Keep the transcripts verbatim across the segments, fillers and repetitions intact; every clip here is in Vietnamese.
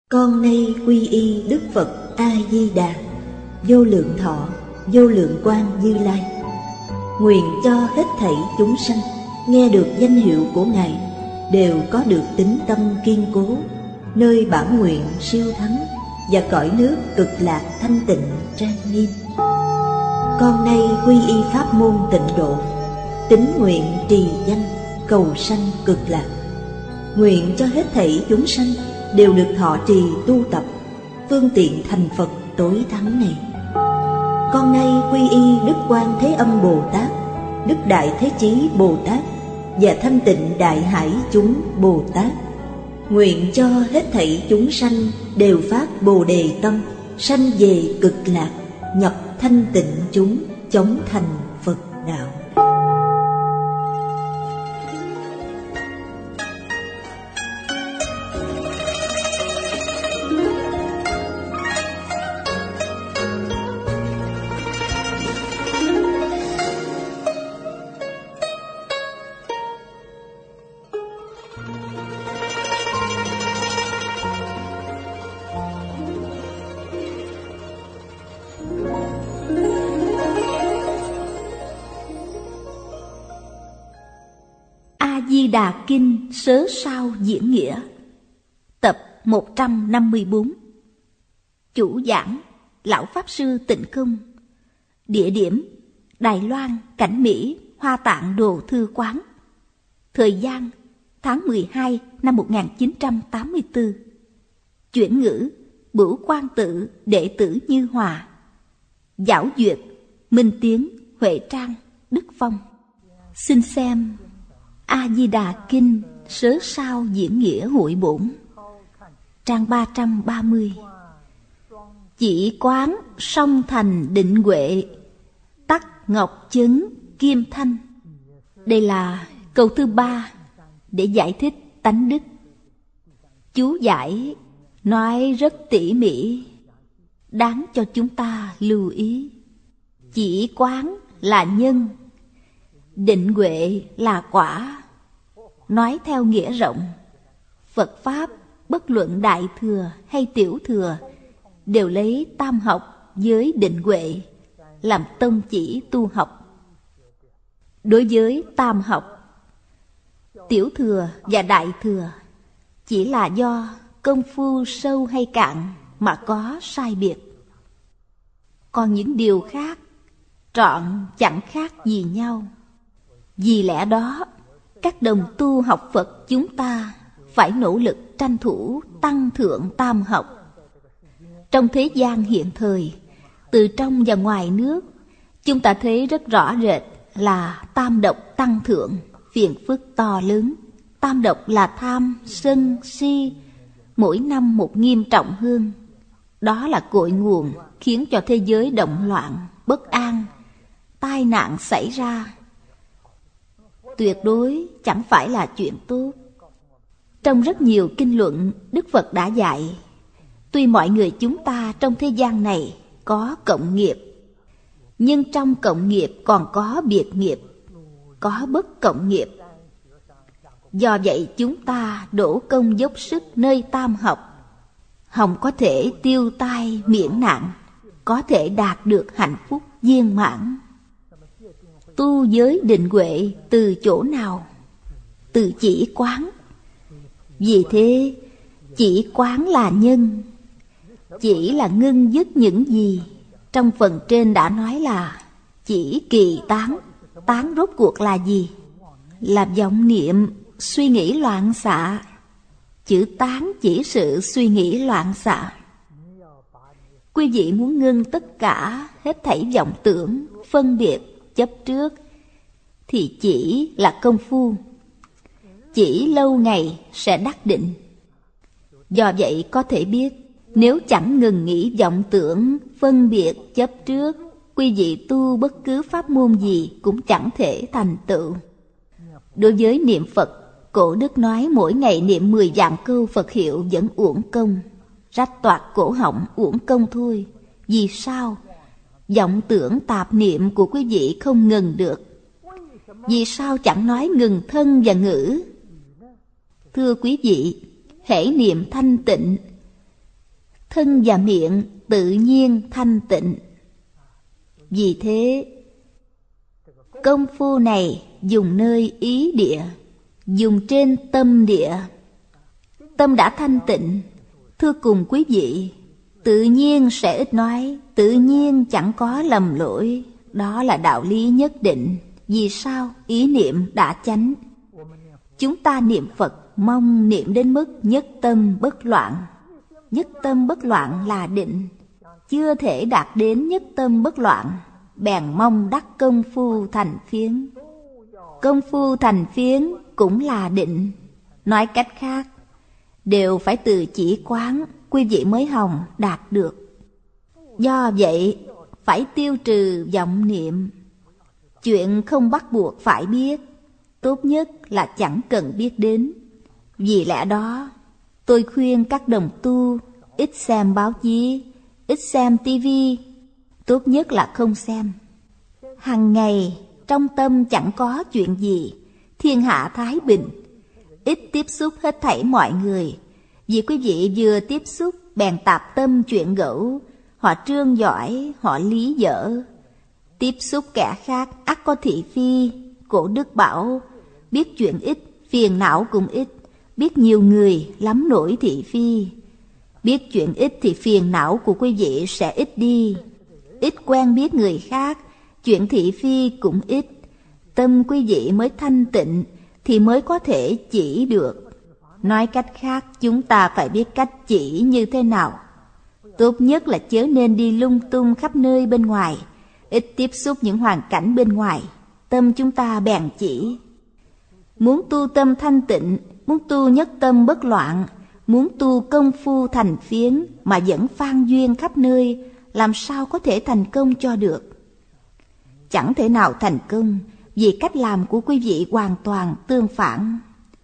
Con nay quy y Đức Phật A-di-đà, vô lượng thọ, vô lượng quang Như Lai. Nguyện cho hết thảy chúng sanh nghe được danh hiệu của Ngài đều có được tín tâm kiên cố, nơi bản nguyện siêu thắng và cõi nước cực lạc thanh tịnh trang nghiêm. Con nay quy y pháp môn tịnh độ, tín nguyện trì danh cầu sanh cực lạc. Nguyện cho hết thảy chúng sanh đều được thọ trì tu tập phương tiện thành Phật tối thắng này. Con nay quy y Đức Quan Thế Âm Bồ Tát, Đức Đại Thế Chí Bồ Tát và Thanh Tịnh Đại Hải chúng Bồ Tát. Nguyện cho hết thảy chúng sanh đều phát Bồ Đề tâm, sanh về cực lạc, nhập thanh tịnh chúng, chóng thành Phật đạo. A-di-đà Kinh Sớ Sao Diễn Nghĩa, tập một trăm năm mươi bốn. Chủ giảng Lão Pháp Sư Tịnh Không. Địa điểm Đài Loan, Cảnh Mỹ, Hoa Tạng Đồ Thư Quán. Thời gian tháng mười hai năm một nghìn chín trăm tám mươi tư. Chuyển ngữ Bửu Quang Tự, đệ tử Như Hòa. Giảo duyệt Minh Tiến, Huệ Trang, Đức Phong. Xin xem A-di-đà Kinh Sớ Sao Diễn Nghĩa Hội Bổn, trang ba trăm ba mươi. Chỉ quán song thành định huệ, tắc ngọc chứng kim thanh. Đây là câu thứ ba để giải thích tánh đức. Chú giải nói rất tỉ mỉ, đáng cho chúng ta lưu ý. Chỉ quán là nhân, định huệ là quả. Nói theo nghĩa rộng, Phật Pháp bất luận Đại Thừa hay Tiểu Thừa đều lấy tam học với định huệ làm tông chỉ tu học. Đối với tam học, Tiểu Thừa và Đại Thừa chỉ là do công phu sâu hay cạn mà có sai biệt. Còn những điều khác trọn chẳng khác gì nhau. Vì lẽ đó, các đồng tu học Phật chúng ta phải nỗ lực tranh thủ tăng thượng tam học. Trong thế gian hiện thời, từ trong và ngoài nước, chúng ta thấy rất rõ rệt là tam độc tăng thượng, phiền phức to lớn. Tam độc là tham, sân, si, mỗi năm một nghiêm trọng hơn. Đó là cội nguồn khiến cho thế giới động loạn, bất an, tai nạn xảy ra. Tuyệt đối chẳng phải là chuyện tốt. Trong rất nhiều kinh luận, Đức Phật đã dạy, tuy mọi người chúng ta trong thế gian này có cộng nghiệp, nhưng trong cộng nghiệp còn có biệt nghiệp, có bất cộng nghiệp. Do vậy chúng ta đổ công dốc sức nơi tam học, hòng có thể tiêu tai miễn nạn, có thể đạt được hạnh phúc viên mãn. Tu giới định huệ từ chỗ nào? Từ chỉ quán. Vì thế, chỉ quán là nhân. Chỉ là ngưng dứt những gì trong phần trên đã nói là chỉ kỳ tán. Tán rốt cuộc là gì? Là vọng niệm, suy nghĩ loạn xạ. Chữ tán chỉ sự suy nghĩ loạn xạ. Quý vị muốn ngưng tất cả hết thảy vọng tưởng, phân biệt, chấp trước, thì chỉ là công phu. Chỉ lâu ngày sẽ đắc định. Do vậy có thể biết, nếu chẳng ngừng nghĩ vọng tưởng, phân biệt, chấp trước, quý vị tu bất cứ pháp môn gì cũng chẳng thể thành tựu. Đối với niệm Phật, cổ đức nói mỗi ngày niệm mười vạn câu Phật hiệu vẫn uổng công, rách toạc cổ họng uổng công thôi. Vì sao? Vọng tưởng tạp niệm của quý vị không ngừng được. Vì sao chẳng nói ngừng thân và ngữ? Thưa quý vị, hễ niệm thanh tịnh, thân và miệng tự nhiên thanh tịnh. Vì thế, công phu này dùng nơi ý địa, dùng trên tâm địa. Tâm đã thanh tịnh, thưa cùng quý vị, tự nhiên sẽ ít nói, tự nhiên chẳng có lầm lỗi. Đó là đạo lý nhất định. Vì sao? Ý niệm đã chánh. Chúng ta niệm Phật mong niệm đến mức nhất tâm bất loạn. Nhất tâm bất loạn là định. Chưa thể đạt đến nhất tâm bất loạn, bèn mong đắc công phu thành phiến. Công phu thành phiến cũng là định. Nói cách khác, đều phải từ chỉ quán quý vị mới hòng đạt được. Do vậy, phải tiêu trừ vọng niệm. Chuyện không bắt buộc phải biết, tốt nhất là chẳng cần biết đến. Vì lẽ đó, tôi khuyên các đồng tu ít xem báo chí, ít xem tivi, tốt nhất là không xem. Hằng ngày trong tâm chẳng có chuyện gì, thiên hạ thái bình, ít tiếp xúc hết thảy mọi người. Vì quý vị vừa tiếp xúc bèn tạp tâm chuyện gẫu, họ trương giỏi, họ lý dở. Tiếp xúc kẻ khác ắt có thị phi. Cổ đức bảo, biết chuyện ít, phiền não cũng ít. Biết nhiều người lắm nỗi thị phi. Biết chuyện ít thì phiền não của quý vị sẽ ít đi. Ít quen biết người khác, chuyện thị phi cũng ít. Tâm quý vị mới thanh tịnh thì mới có thể chỉ được. Nói cách khác, chúng ta phải biết cách chỉ như thế nào. Tốt nhất là chớ nên đi lung tung khắp nơi bên ngoài, ít tiếp xúc những hoàn cảnh bên ngoài. Tâm chúng ta bèn chỉ. Muốn tu tâm thanh tịnh, muốn tu nhất tâm bất loạn, muốn tu công phu thành phiến mà vẫn phan duyên khắp nơi, làm sao có thể thành công cho được? Chẳng thể nào thành công, vì cách làm của quý vị hoàn toàn tương phản.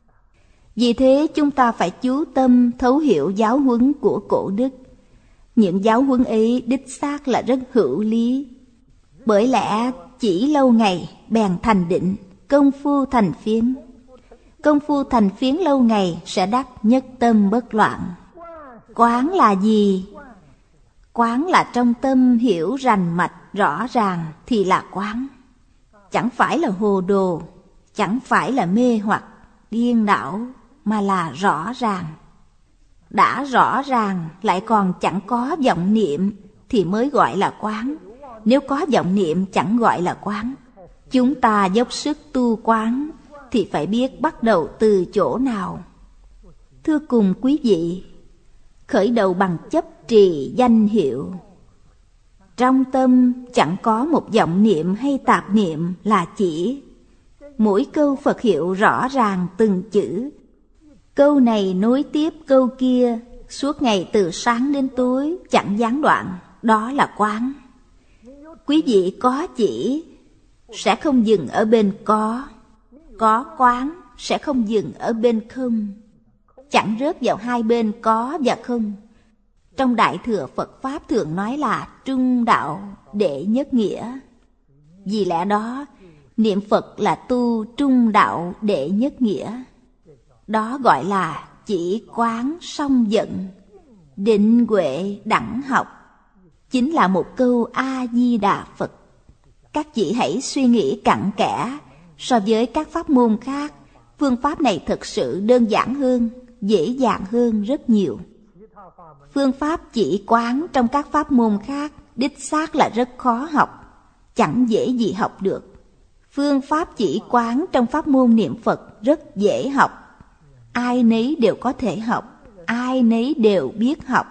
Vì thế chúng ta phải chú tâm thấu hiểu giáo huấn của cổ đức. Những giáo huấn ấy đích xác là rất hữu lý. Bởi lẽ chỉ lâu ngày bèn thành định, công phu thành phiến. Công phu thành phiến lâu ngày sẽ đắc nhất tâm bất loạn. Quán là gì? Quán là trong tâm hiểu rành mạch rõ ràng thì là quán. Chẳng phải là hồ đồ, chẳng phải là mê hoặc điên đảo, mà là rõ ràng. Đã rõ ràng lại còn chẳng có vọng niệm thì mới gọi là quán. Nếu có vọng niệm chẳng gọi là quán. Chúng ta dốc sức tu quán thì phải biết bắt đầu từ chỗ nào. Thưa cùng quý vị, khởi đầu bằng chấp trì danh hiệu. Trong tâm chẳng có một vọng niệm hay tạp niệm là chỉ. Mỗi câu Phật hiệu rõ ràng từng chữ. Câu này nối tiếp câu kia, suốt ngày từ sáng đến tối chẳng gián đoạn, đó là quán. Quý vị có chỉ sẽ không dừng ở bên có, có quán sẽ không dừng ở bên không, chẳng rớt vào hai bên có và không. Trong Đại Thừa Phật Pháp thường nói là trung đạo đệ nhất nghĩa. Vì lẽ đó, niệm Phật là tu trung đạo đệ nhất nghĩa. Đó gọi là chỉ quán song vận, định huệ đẳng học. Chính là một câu A-di-đà Phật. Các vị hãy suy nghĩ cặn kẽ. So với các pháp môn khác, phương pháp này thật sự đơn giản hơn, dễ dàng hơn rất nhiều. Phương pháp chỉ quán trong các pháp môn khác đích xác là rất khó học, chẳng dễ gì học được. Phương pháp chỉ quán trong pháp môn niệm Phật rất dễ học. Ai nấy đều có thể học, ai nấy đều biết học.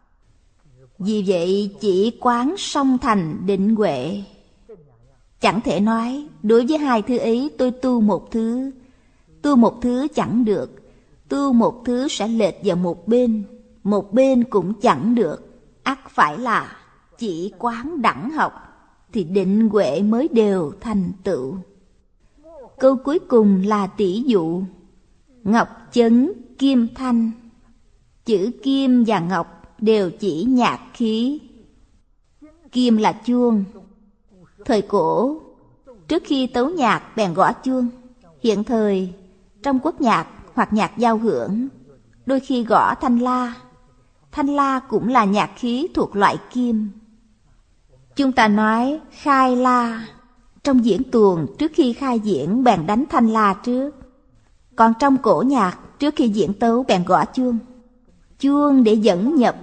Vì vậy chỉ quán song thành định huệ. Chẳng thể nói đối với hai thứ ấy tôi tu một thứ, tu một thứ chẳng được, tu một thứ sẽ lệch vào một bên, một bên cũng chẳng được. Ắt phải là chỉ quán đẳng học thì định huệ mới đều thành tựu. Câu cuối cùng là tỷ dụ. Ngọc chấn kim thanh. Chữ kim và ngọc đều chỉ nhạc khí. Kim là chuông. Thời cổ, trước khi tấu nhạc bèn gõ chuông. Hiện thời, trong quốc nhạc hoặc nhạc giao hưởng, đôi khi gõ thanh la. Thanh la cũng là nhạc khí thuộc loại kim. Chúng ta nói khai la, trong diễn tuồng trước khi khai diễn bèn đánh thanh la trước. Còn trong cổ nhạc trước khi diễn tấu bèn gõ chuông. Chuông để dẫn nhập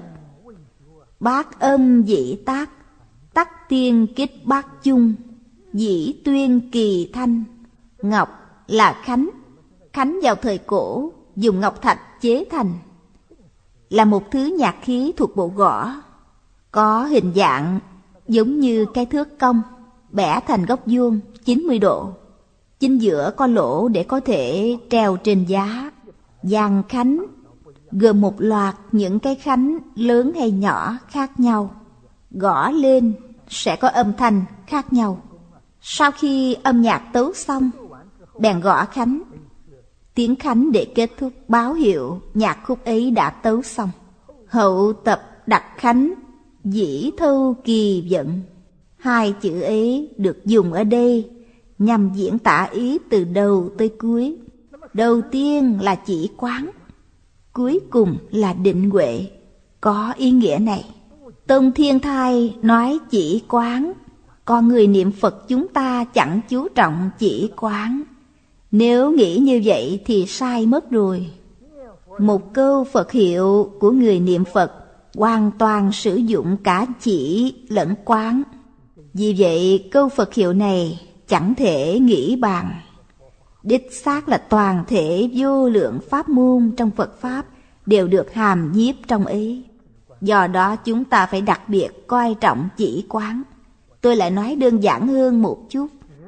bát âm dĩ tác, tắc tiên kích bát chung, dĩ tuyên kỳ thanh. Ngọc là khánh, khánh vào thời cổ dùng ngọc thạch chế thành, là một thứ nhạc khí thuộc bộ gõ, có hình dạng giống như cái thước cong, bẻ thành góc vuông chín mươi độ. Chính giữa có lỗ để có thể treo trên giá. Dàn khánh gồm một loạt những cái khánh lớn hay nhỏ khác nhau, gõ lên sẽ có âm thanh khác nhau. Sau khi âm nhạc tấu xong, bèn gõ khánh. Tiếng khánh để kết thúc báo hiệu nhạc khúc ấy đã tấu xong. Hậu tập đặt khánh, dĩ thâu kỳ vận. Hai chữ ấy được dùng ở đây nhằm diễn tả ý từ đầu tới cuối. Đầu tiên là chỉ quán, cuối cùng là định huệ. Có ý nghĩa này. Tông Thiên Thai nói chỉ quán, còn người niệm Phật chúng ta chẳng chú trọng chỉ quán. Nếu nghĩ như vậy thì sai mất rồi. Một câu Phật hiệu của người niệm Phật hoàn toàn sử dụng cả chỉ lẫn quán. Vì vậy câu Phật hiệu này chẳng thể nghĩ bàn. Đích xác là toàn thể vô lượng pháp môn trong Phật Pháp đều được hàm nhiếp trong ấy. Do đó chúng ta phải đặc biệt coi trọng chỉ quán. Tôi lại nói đơn giản hơn một chút.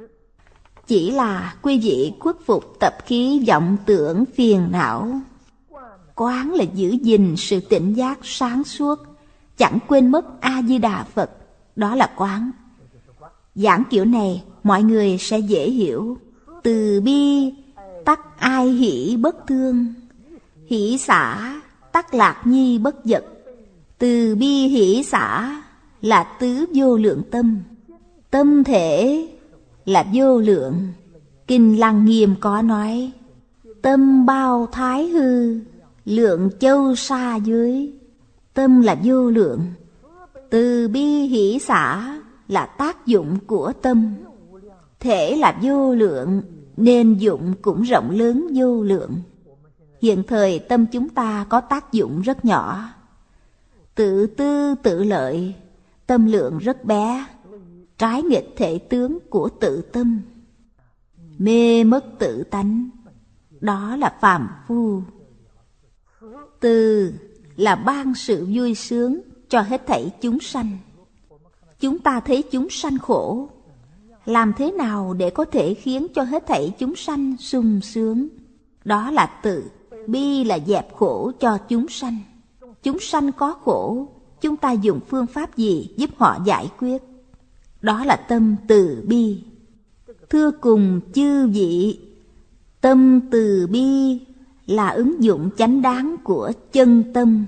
Chỉ là quý vị khuất phục tập khí vọng tưởng phiền não. Quán là giữ gìn sự tỉnh giác sáng suốt, chẳng quên mất A-di-đà Phật. Đó là quán. Giảng kiểu này mọi người sẽ dễ hiểu. Từ bi tắc ai hỷ bất thương, hỷ xả tắc lạc nhi bất vật. Từ bi hỷ xả là tứ vô lượng tâm. Tâm thể là vô lượng. Kinh Lăng Nghiêm có nói: tâm bao thái hư, lượng châu xa dưới. Tâm là vô lượng. Từ bi hỷ xả là tác dụng của tâm. Thể là vô lượng nên dụng cũng rộng lớn vô lượng. Hiện thời tâm chúng ta có tác dụng rất nhỏ. Tự tư tự lợi, tâm lượng rất bé, trái nghịch thể tướng của tự tâm. Mê mất tự tánh, đó là phàm phu. Từ là ban sự vui sướng cho hết thảy chúng sanh. Chúng ta thấy chúng sanh khổ, làm thế nào để có thể khiến cho hết thảy chúng sanh sung sướng? Đó là từ. Bi là dẹp khổ cho chúng sanh. Chúng sanh có khổ, chúng ta dùng phương pháp gì giúp họ giải quyết? Đó là tâm từ bi. Thưa cùng chư vị, tâm từ bi là ứng dụng chánh đáng của chân tâm.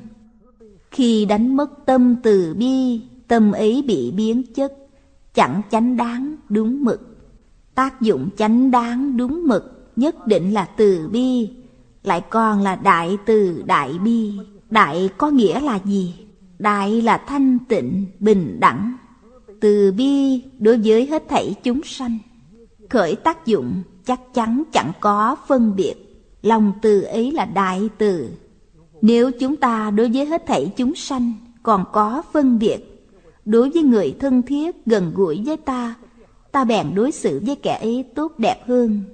Khi đánh mất tâm từ bi, tâm ấy bị biến chất, chẳng chánh đáng đúng mực. Tác dụng chánh đáng đúng mực nhất định là từ bi, lại còn là đại từ đại bi. Đại có nghĩa là gì? Đại là thanh tịnh, bình đẳng. Từ bi đối với hết thảy chúng sanh, khởi tác dụng chắc chắn chẳng có phân biệt. Lòng từ ấy là đại từ. Nếu chúng ta đối với hết thảy chúng sanh còn có phân biệt, đối với người thân thiết gần gũi với ta, ta bèn đối xử với kẻ ấy tốt đẹp hơn.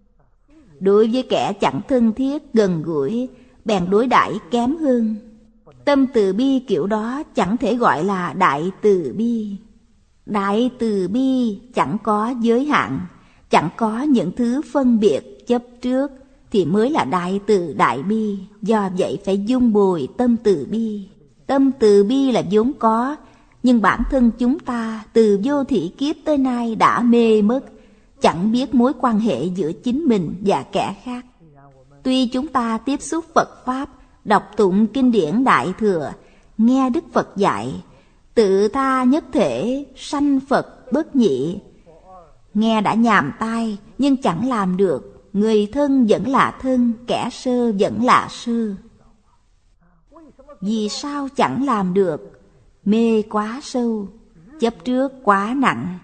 Đối với kẻ chẳng thân thiết gần gũi, bèn đối đãi kém hơn. Tâm từ bi kiểu đó chẳng thể gọi là đại từ bi. Đại từ bi chẳng có giới hạn, chẳng có những thứ phân biệt chấp trước, thì mới là đại từ đại bi. Do vậy phải dung bồi tâm từ bi. Tâm từ bi là vốn có, nhưng bản thân chúng ta từ vô thị kiếp tới nay đã mê mất, chẳng biết mối quan hệ giữa chính mình và kẻ khác. Tuy chúng ta tiếp xúc Phật Pháp, đọc tụng kinh điển Đại Thừa, nghe Đức Phật dạy, tự tha nhất thể, sanh Phật bất nhị, nghe đã nhàm tai nhưng chẳng làm được. Người thân vẫn là thân, kẻ sơ vẫn là sơ. Vì sao chẳng làm được? Mê quá sâu, chấp trước quá nặng.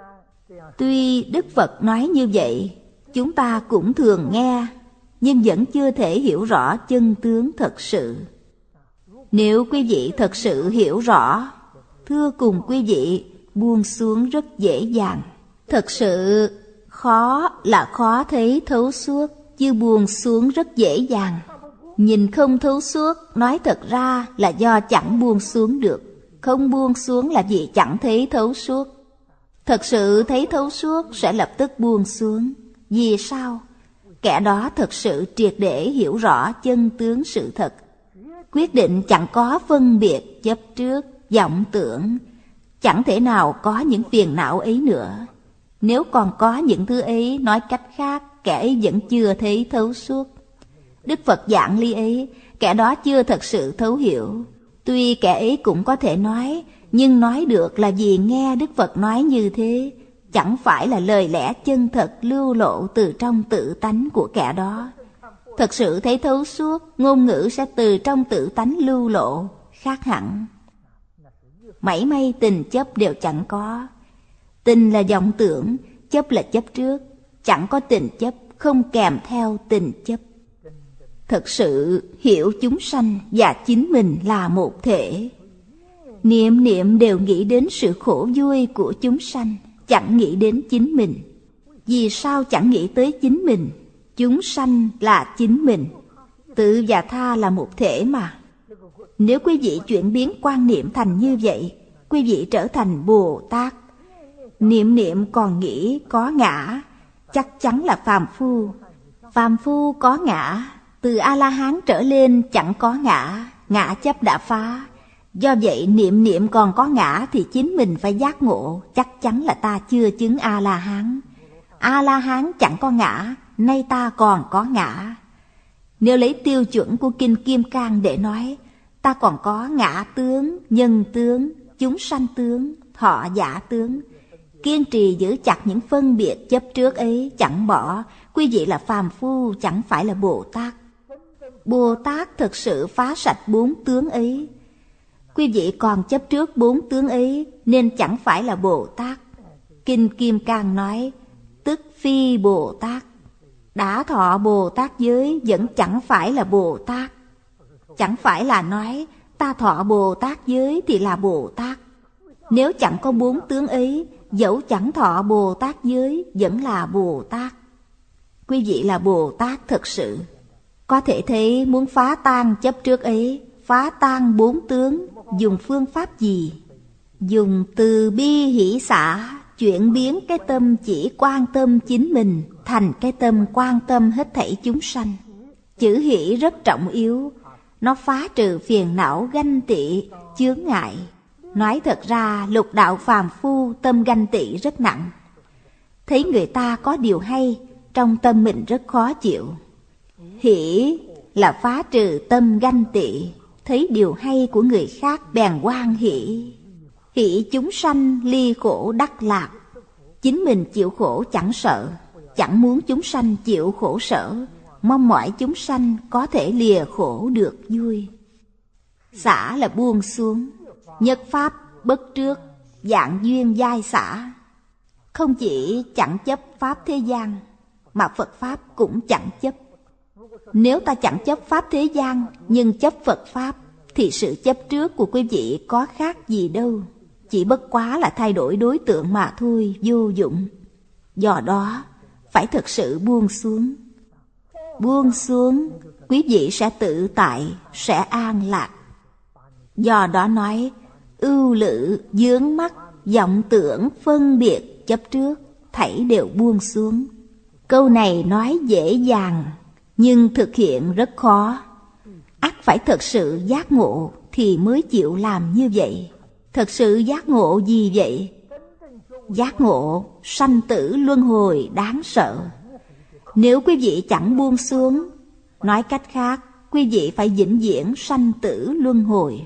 Tuy Đức Phật nói như vậy, chúng ta cũng thường nghe, nhưng vẫn chưa thể hiểu rõ chân tướng thật sự. Nếu quý vị thật sự hiểu rõ, thưa cùng quý vị, buông xuống rất dễ dàng. Thật sự khó là khó thấy thấu suốt, chứ buông xuống rất dễ dàng. Nhìn không thấu suốt, nói thật ra là do chẳng buông xuống được. Không buông xuống là vì chẳng thấy thấu suốt. Thật sự thấy thấu suốt sẽ lập tức buông xuống. Vì sao? Kẻ đó thật sự triệt để hiểu rõ chân tướng sự thật, quyết định chẳng có phân biệt chấp trước, vọng tưởng, chẳng thể nào có những phiền não ấy nữa. Nếu còn có những thứ ấy, nói cách khác, kẻ ấy vẫn chưa thấy thấu suốt. Đức Phật giảng lý ấy, kẻ đó chưa thật sự thấu hiểu. Tuy kẻ ấy cũng có thể nói, nhưng nói được là vì nghe Đức Phật nói như thế, chẳng phải là lời lẽ chân thật lưu lộ từ trong tự tánh của kẻ đó. Thật sự thấy thấu suốt, ngôn ngữ sẽ từ trong tự tánh lưu lộ, khác hẳn. Mảy may tình chấp đều chẳng có. Tình là vọng tưởng, chấp là chấp trước. Chẳng có tình chấp, không kèm theo tình chấp. Thật sự hiểu chúng sanh và chính mình là một thể. Niệm niệm đều nghĩ đến sự khổ vui của chúng sanh, chẳng nghĩ đến chính mình. Vì sao chẳng nghĩ tới chính mình? Chúng sanh là chính mình, tự và tha là một thể mà. Nếu quý vị chuyển biến quan niệm thành như vậy, quý vị trở thành Bồ Tát. Niệm niệm còn nghĩ có ngã, chắc chắn là phàm phu. Phàm phu có ngã, từ A-la-hán trở lên chẳng có ngã, ngã chấp đã phá. Do vậy niệm niệm còn có ngã thì chính mình phải giác ngộ, chắc chắn là ta chưa chứng A-la-hán. A-la-hán chẳng có ngã, nay ta còn có ngã. Nếu lấy tiêu chuẩn của Kinh Kim Cang để nói, ta còn có ngã tướng, nhân tướng, chúng sanh tướng, thọ giả tướng. Kiên trì giữ chặt những phân biệt chấp trước ấy, chẳng bỏ, quý vị là phàm phu, chẳng phải là Bồ Tát. Bồ Tát thực sự phá sạch bốn tướng ấy. Quý vị còn chấp trước bốn tướng ấy, nên chẳng phải là Bồ Tát. Kinh Kim Cang nói, tức phi Bồ Tát. Đã thọ Bồ Tát giới vẫn chẳng phải là Bồ Tát. Chẳng phải là nói, ta thọ Bồ Tát giới thì là Bồ Tát. Nếu chẳng có bốn tướng ấy, dẫu chẳng thọ Bồ Tát giới vẫn là Bồ Tát. Quý vị là Bồ Tát thực sự. Có thể thấy muốn phá tan chấp trước ấy, phá tan bốn tướng, dùng phương pháp gì? Dùng từ bi hỷ xả, chuyển biến cái tâm chỉ quan tâm chính mình thành cái tâm quan tâm hết thảy chúng sanh. Chữ hỷ rất trọng yếu, nó phá trừ phiền não ganh tị, chướng ngại. Nói thật ra lục đạo phàm phu tâm ganh tị rất nặng. Thấy người ta có điều hay, trong tâm mình rất khó chịu. Hỷ là phá trừ tâm ganh tị, thấy điều hay của người khác bèn hoan hỷ. Hỷ chúng sanh ly khổ đắc lạc. Chính mình chịu khổ chẳng sợ, chẳng muốn chúng sanh chịu khổ sở, mong mỏi chúng sanh có thể lìa khổ được vui. Xả là buông xuống, nhất pháp bất trước, dạng duyên giai xả. Không chỉ chẳng chấp pháp thế gian, mà Phật pháp cũng chẳng chấp. Nếu ta chẳng chấp pháp thế gian, nhưng chấp Phật pháp, thì sự chấp trước của quý vị có khác gì đâu. Chỉ bất quá là thay đổi đối tượng mà thôi, vô dụng. Do đó, phải thực sự buông xuống. Buông xuống, quý vị sẽ tự tại, sẽ an lạc. Do đó nói, ưu lự, vướng mắc, vọng tưởng, phân biệt, chấp trước, thảy đều buông xuống. Câu này nói dễ dàng, nhưng thực hiện rất khó. Ắt phải thật sự giác ngộ thì mới chịu làm như vậy. Thật sự giác ngộ gì vậy? Giác ngộ sanh tử luân hồi đáng sợ. Nếu quý vị chẳng buông xuống, nói cách khác, quý vị phải vĩnh viễn sanh tử luân hồi.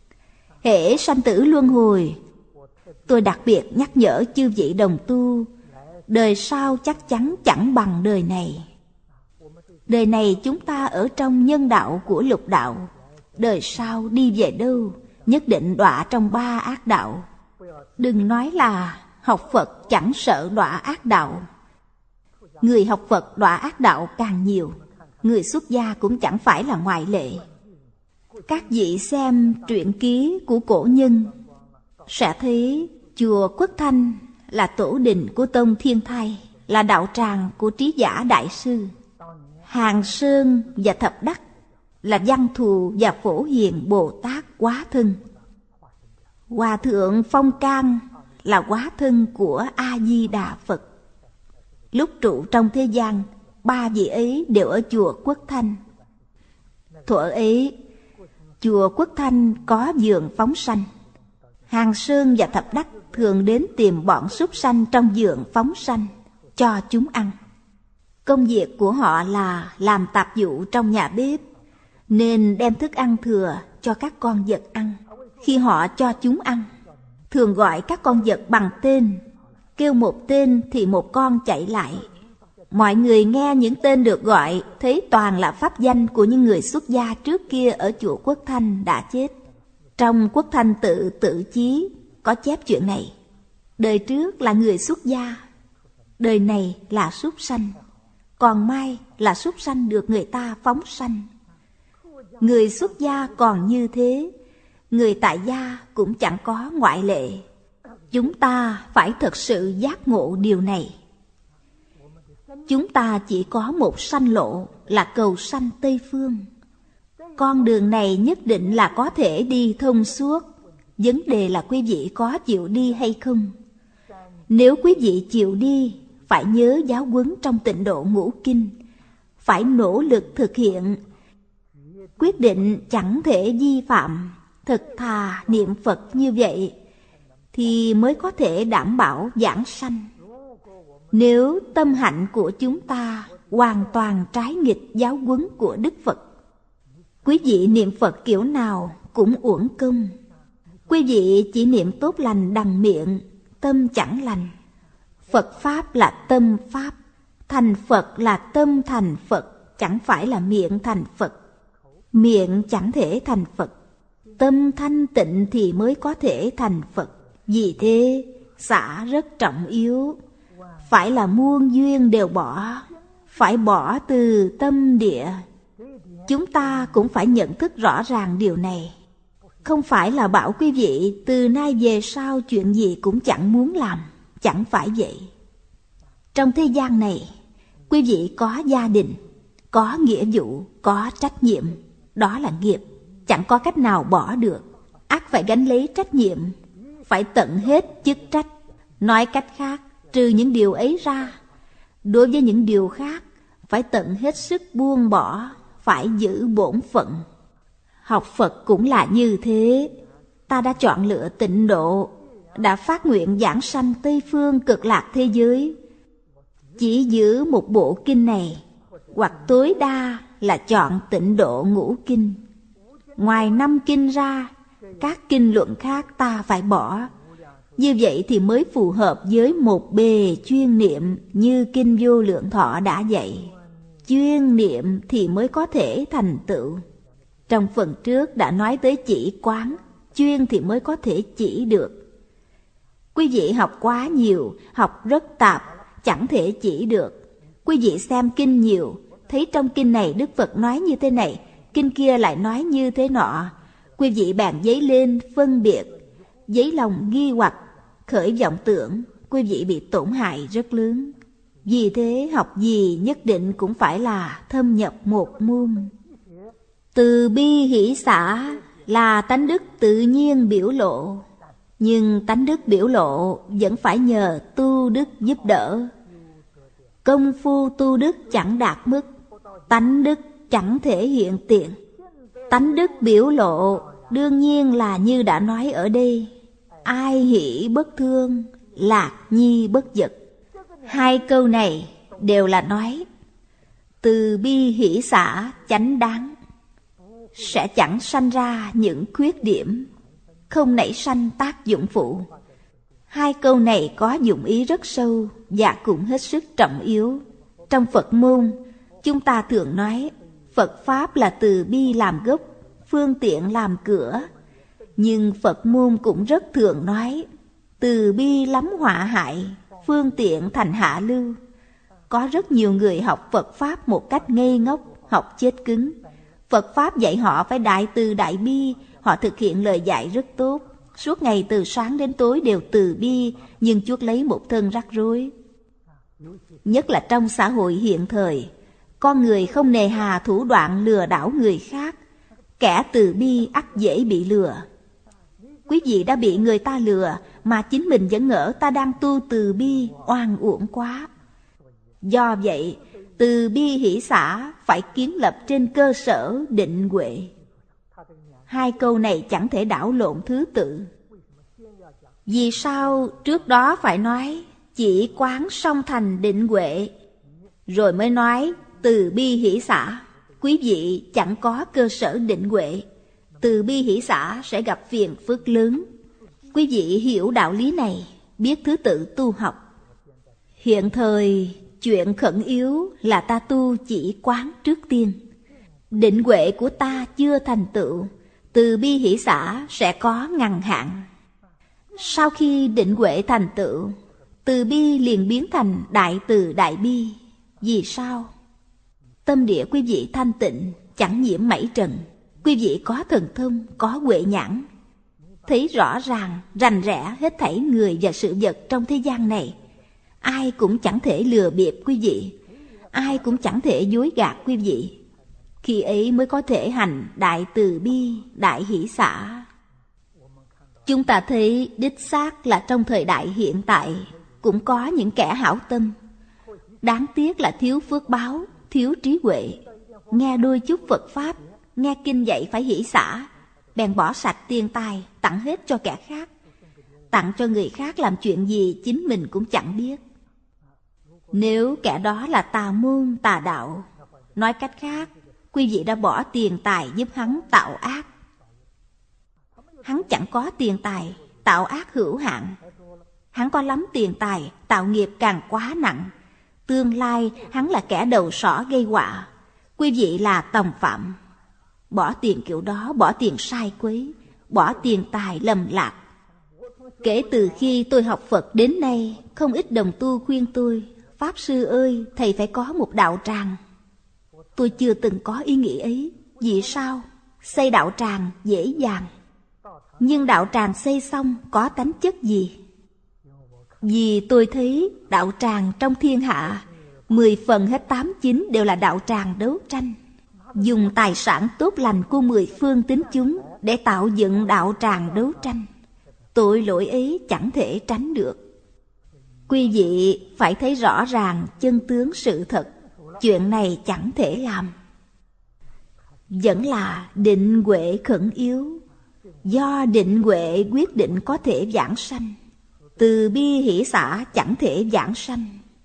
Hễ sanh tử luân hồi, tôi đặc biệt nhắc nhở chư vị đồng tu, đời sau chắc chắn chẳng bằng đời này. Đời này chúng ta ở trong nhân đạo của lục đạo, đời sau đi về đâu, nhất định đọa trong ba ác đạo. Đừng nói là học Phật chẳng sợ đọa ác đạo. Người học Phật đọa ác đạo càng nhiều, người xuất gia cũng chẳng phải là ngoại lệ. Các vị xem truyện ký của cổ nhân sẽ thấy chùa Quốc Thanh là tổ đình của Tông Thiên Thai, là đạo tràng của Trí Giả Đại Sư. Hàng Sơn và Thập Đắc là Văn Thù và Phổ Hiền Bồ Tát hóa thân. Hòa thượng Phong Can là hóa thân của A Di Đà Phật. Lúc trụ trong thế gian, ba vị ấy đều ở chùa Quốc Thanh. Thuở ấy, chùa Quốc Thanh có vườn phóng sanh. Hàng Sơn và Thập Đắc thường đến tìm bọn súc sanh trong vườn phóng sanh, cho chúng ăn. Công việc của họ là làm tạp vụ trong nhà bếp, nên đem thức ăn thừa cho các con vật ăn. Khi họ cho chúng ăn, thường gọi các con vật bằng tên, kêu một tên thì một con chạy lại. Mọi người nghe những tên được gọi thấy toàn là pháp danh của những người xuất gia trước kia ở chùa Quốc Thanh đã chết. Trong Quốc Thanh tự tự chí có chép chuyện này. Đời trước là người xuất gia, đời này là súc sanh, còn mai là súc sanh được người ta phóng sanh. Người xuất gia còn như thế, người tại gia cũng chẳng có ngoại lệ. Chúng ta phải thật sự giác ngộ điều này. Chúng ta chỉ có một sanh lộ là cầu sanh Tây Phương. Con đường này nhất định là có thể đi thông suốt. Vấn đề là quý vị có chịu đi hay không. Nếu quý vị chịu đi, phải nhớ giáo huấn trong Tịnh Độ Ngũ Kinh, phải nỗ lực thực hiện, quyết định chẳng thể vi phạm, thật thà niệm Phật như vậy, thì mới có thể đảm bảo giảng sanh. Nếu tâm hạnh của chúng ta hoàn toàn trái nghịch giáo huấn của Đức Phật, quý vị niệm Phật kiểu nào cũng uổng công. Quý vị chỉ niệm tốt lành đằng miệng, tâm chẳng lành. Phật Pháp là tâm Pháp, thành Phật là tâm thành Phật, chẳng phải là miệng thành Phật. Miệng chẳng thể thành Phật, tâm thanh tịnh thì mới có thể thành Phật. Vì thế, xả rất trọng yếu. Phải là muôn duyên đều bỏ, phải bỏ từ tâm địa. Chúng ta cũng phải nhận thức rõ ràng điều này. Không phải là bảo quý vị từ nay về sau chuyện gì cũng chẳng muốn làm, chẳng phải vậy. Trong thế gian này, quý vị có gia đình, có nghĩa vụ, có trách nhiệm. Đó là nghiệp, chẳng có cách nào bỏ được. Ắt phải gánh lấy trách nhiệm, phải tận hết chức trách. Nói cách khác, trừ những điều ấy ra, đối với những điều khác, phải tận hết sức buông bỏ, phải giữ bổn phận. Học Phật cũng là như thế. Ta đã chọn lựa tịnh độ, đã phát nguyện giảng sanh Tây Phương Cực Lạc thế giới. Chỉ giữ một bộ kinh này, hoặc tối đa là chọn Tịnh Độ Ngũ Kinh. Ngoài năm kinh ra, các kinh luận khác ta phải bỏ. Như vậy thì mới phù hợp với một bề chuyên niệm như Kinh Vô Lượng Thọ đã dạy. Chuyên niệm thì mới có thể thành tựu. Trong phần trước đã nói tới chỉ quán, chuyên thì mới có thể chỉ được. Quý vị học quá nhiều, học rất tạp, chẳng thể chỉ được. Quý vị xem kinh nhiều, thấy trong kinh này Đức Phật nói như thế này, kinh kia lại nói như thế nọ. Quý vị bèn dấy lên phân biệt, dấy lòng nghi hoặc, khởi vọng tưởng, quý vị bị tổn hại rất lớn. Vì thế học gì nhất định cũng phải là thâm nhập một môn. Từ bi hỷ xả là tánh đức tự nhiên biểu lộ, nhưng tánh đức biểu lộ vẫn phải nhờ tu đức giúp đỡ. Công phu tu đức chẳng đạt mức, tánh đức chẳng thể hiện tiền. Tánh đức biểu lộ đương nhiên là như đã nói ở đây, ai hỷ bất thương, lạc nhi bất giật. Hai câu này đều là nói từ bi hỷ xả chánh đáng, sẽ chẳng sanh ra những khuyết điểm, không nảy sanh tác dụng phụ. Hai câu này có dụng ý rất sâu và cũng hết sức trọng yếu. Trong Phật môn, chúng ta thường nói Phật Pháp là từ bi làm gốc, phương tiện làm cửa. Nhưng Phật môn cũng rất thường nói, từ bi lắm họa hại, phương tiện thành hạ lưu. Có rất nhiều người học Phật Pháp một cách ngây ngốc, học chết cứng. Phật Pháp dạy họ phải đại từ đại bi, họ thực hiện lời dạy rất tốt. Suốt ngày từ sáng đến tối đều từ bi, nhưng chuốc lấy một thân rắc rối. Nhất là trong xã hội hiện thời, con người không nề hà thủ đoạn lừa đảo người khác. Kẻ từ bi ắt dễ bị lừa. Quý vị đã bị người ta lừa mà chính mình vẫn ngỡ ta đang tu từ bi, oan uổng quá. Do vậy, từ bi hỷ xả phải kiến lập trên cơ sở định huệ. Hai câu này chẳng thể đảo lộn thứ tự. Vì sao trước đó phải nói chỉ quán song thành định huệ, rồi mới nói từ bi hỷ xả? Quý vị chẳng có cơ sở định huệ, từ bi hỷ xả sẽ gặp phiền phức lớn. Quý vị hiểu đạo lý này, biết thứ tự tu học. Hiện thời chuyện khẩn yếu là ta tu chỉ quán trước tiên. Định huệ của ta chưa thành tựu, từ bi hỷ xả sẽ có ngăn hạn. Sau khi định huệ thành tựu, từ bi liền biến thành đại từ đại bi. Vì sao? Tâm địa quý vị thanh tịnh, chẳng nhiễm mảy trần. Quý vị có thần thông, có huệ nhãn, thấy rõ ràng, rành rẽ hết thảy người và sự vật trong thế gian này. Ai cũng chẳng thể lừa bịp quý vị, ai cũng chẳng thể dối gạt quý vị. Khi ấy mới có thể hành đại từ bi, đại hỷ xả. Chúng ta thấy đích xác là trong thời đại hiện tại cũng có những kẻ hảo tâm. Đáng tiếc là thiếu phước báo, thiếu trí huệ. Nghe đôi chút Phật Pháp, nghe kinh dạy phải hỷ xả, bèn bỏ sạch tiền tài, tặng hết cho kẻ khác. Tặng cho người khác làm chuyện gì chính mình cũng chẳng biết. Nếu kẻ đó là tà môn tà đạo, nói cách khác, quý vị đã bỏ tiền tài giúp hắn tạo ác. Hắn chẳng có tiền tài, tạo ác hữu hạn. Hắn có lắm tiền tài, tạo nghiệp càng quá nặng. Tương lai hắn là kẻ đầu sỏ gây họa. Quý vị là tòng phạm. Bỏ tiền kiểu đó, bỏ tiền sai quấy, bỏ tiền tài lầm lạc. Kể từ khi tôi học Phật đến nay, không ít đồng tu khuyên tôi, Pháp Sư ơi, thầy phải có một đạo tràng. Tôi chưa từng có ý nghĩ ấy. Vì sao? Xây đạo tràng dễ dàng, nhưng đạo tràng xây xong có tánh chất gì? Vì tôi thấy đạo tràng trong thiên hạ, mười phần hết tám chín đều là đạo tràng đấu tranh. Dùng tài sản tốt lành của mười phương tín chúng để tạo dựng đạo tràng đấu tranh. Tội lỗi ấy chẳng thể tránh được. Quý vị phải thấy rõ ràng chân tướng sự thật. Chuyện này chẳng thể làm. Vẫn là định huệ khẩn yếu. Do định huệ quyết định có thể vãng sanh. Từ bi hỷ xả chẳng thể vãng sanh.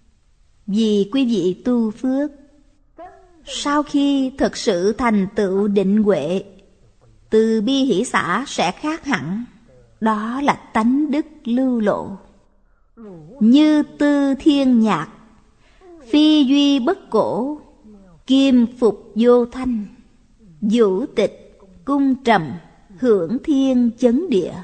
Vì quý vị tu phước, sau khi thực sự thành tựu định huệ, từ bi hỷ xả sẽ khác hẳn. Đó là tánh đức lưu lộ. Như tư thiên nhạc, phi duy bất cổ, kim phục vô thanh, vũ tịch cung trầm, hưởng thiên chấn địa.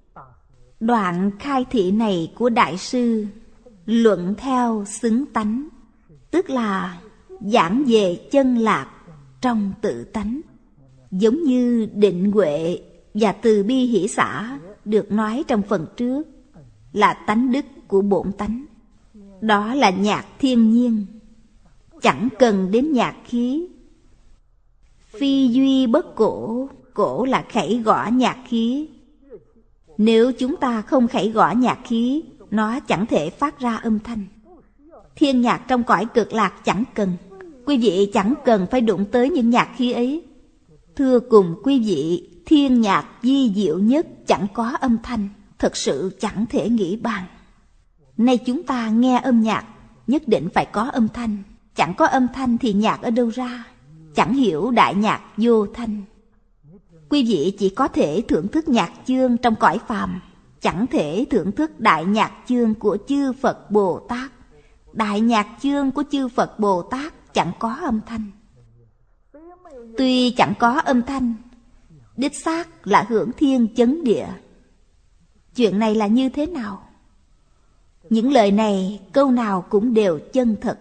Đoạn khai thị này của Đại sư luận theo xứng tánh, tức là giảng về chân lạc trong tự tánh. Giống như định huệ và từ bi hỷ xả được nói trong phần trước, là tánh đức của bổn tánh. Đó là nhạc thiên nhiên, chẳng cần đến nhạc khí. Phi duy bất cổ, cổ là khẩy gõ nhạc khí. Nếu chúng ta không khẩy gõ nhạc khí, nó chẳng thể phát ra âm thanh. Thiên nhạc trong cõi cực lạc chẳng cần. Quý vị chẳng cần phải đụng tới những nhạc khí ấy. Thưa cùng quý vị, thiên nhạc vi diệu nhất chẳng có âm thanh, thật sự chẳng thể nghĩ bàn. Nay chúng ta nghe âm nhạc, nhất định phải có âm thanh. Chẳng có âm thanh thì nhạc ở đâu ra? Chẳng hiểu đại nhạc vô thanh. Quý vị chỉ có thể thưởng thức nhạc chương trong cõi phàm, chẳng thể thưởng thức đại nhạc chương của chư Phật Bồ Tát. Đại nhạc chương của chư Phật Bồ Tát chẳng có âm thanh. Tuy chẳng có âm thanh, đích xác là hưởng thiên chấn địa. Chuyện này là như thế nào? Những lời này câu nào cũng đều chân thật.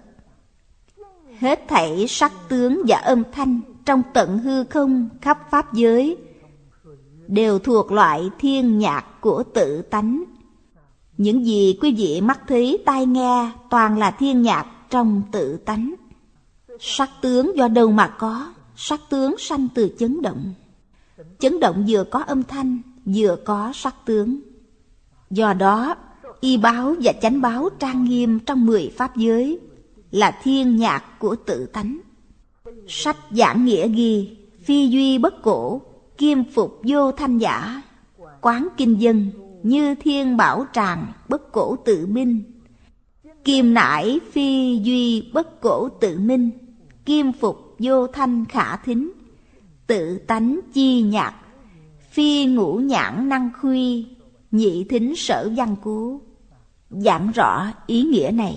Hết thảy sắc tướng và âm thanh trong tận hư không khắp pháp giới đều thuộc loại thiên nhạc của tự tánh. Những gì quý vị mắt thấy tai nghe toàn là thiên nhạc trong tự tánh. Sắc tướng do đâu mà có? Sắc tướng sanh từ chấn động. Chấn động vừa có âm thanh, vừa có sắc tướng. Do đó, y báo và chánh báo trang nghiêm trong mười pháp giới là thiên nhạc của tự tánh. Sách giảng nghĩa ghi: phi duy bất cổ, kiêm phục vô thanh giả. Quán kinh dân, như thiên bảo tràng, bất cổ tự minh. Kim nải phi duy bất cổ tự minh, kiêm phục vô thanh khả thính. Tự tánh chi nhạc, phi ngũ nhãn năng khuy, nhị thính sở văn cú. Giảng rõ ý nghĩa này.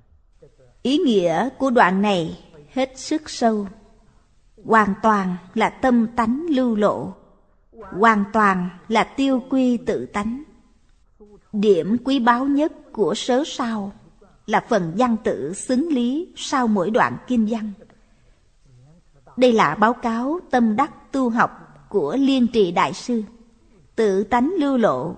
Ý nghĩa của đoạn này hết sức sâu, hoàn toàn là tâm tánh lưu lộ, hoàn toàn là tiêu quy tự tánh. Điểm quý báu nhất của sớ sao là phần văn tự xứng lý sau mỗi đoạn kinh văn. Đây là báo cáo tâm đắc tu học của Liên Trì Đại Sư. Tự tánh lưu lộ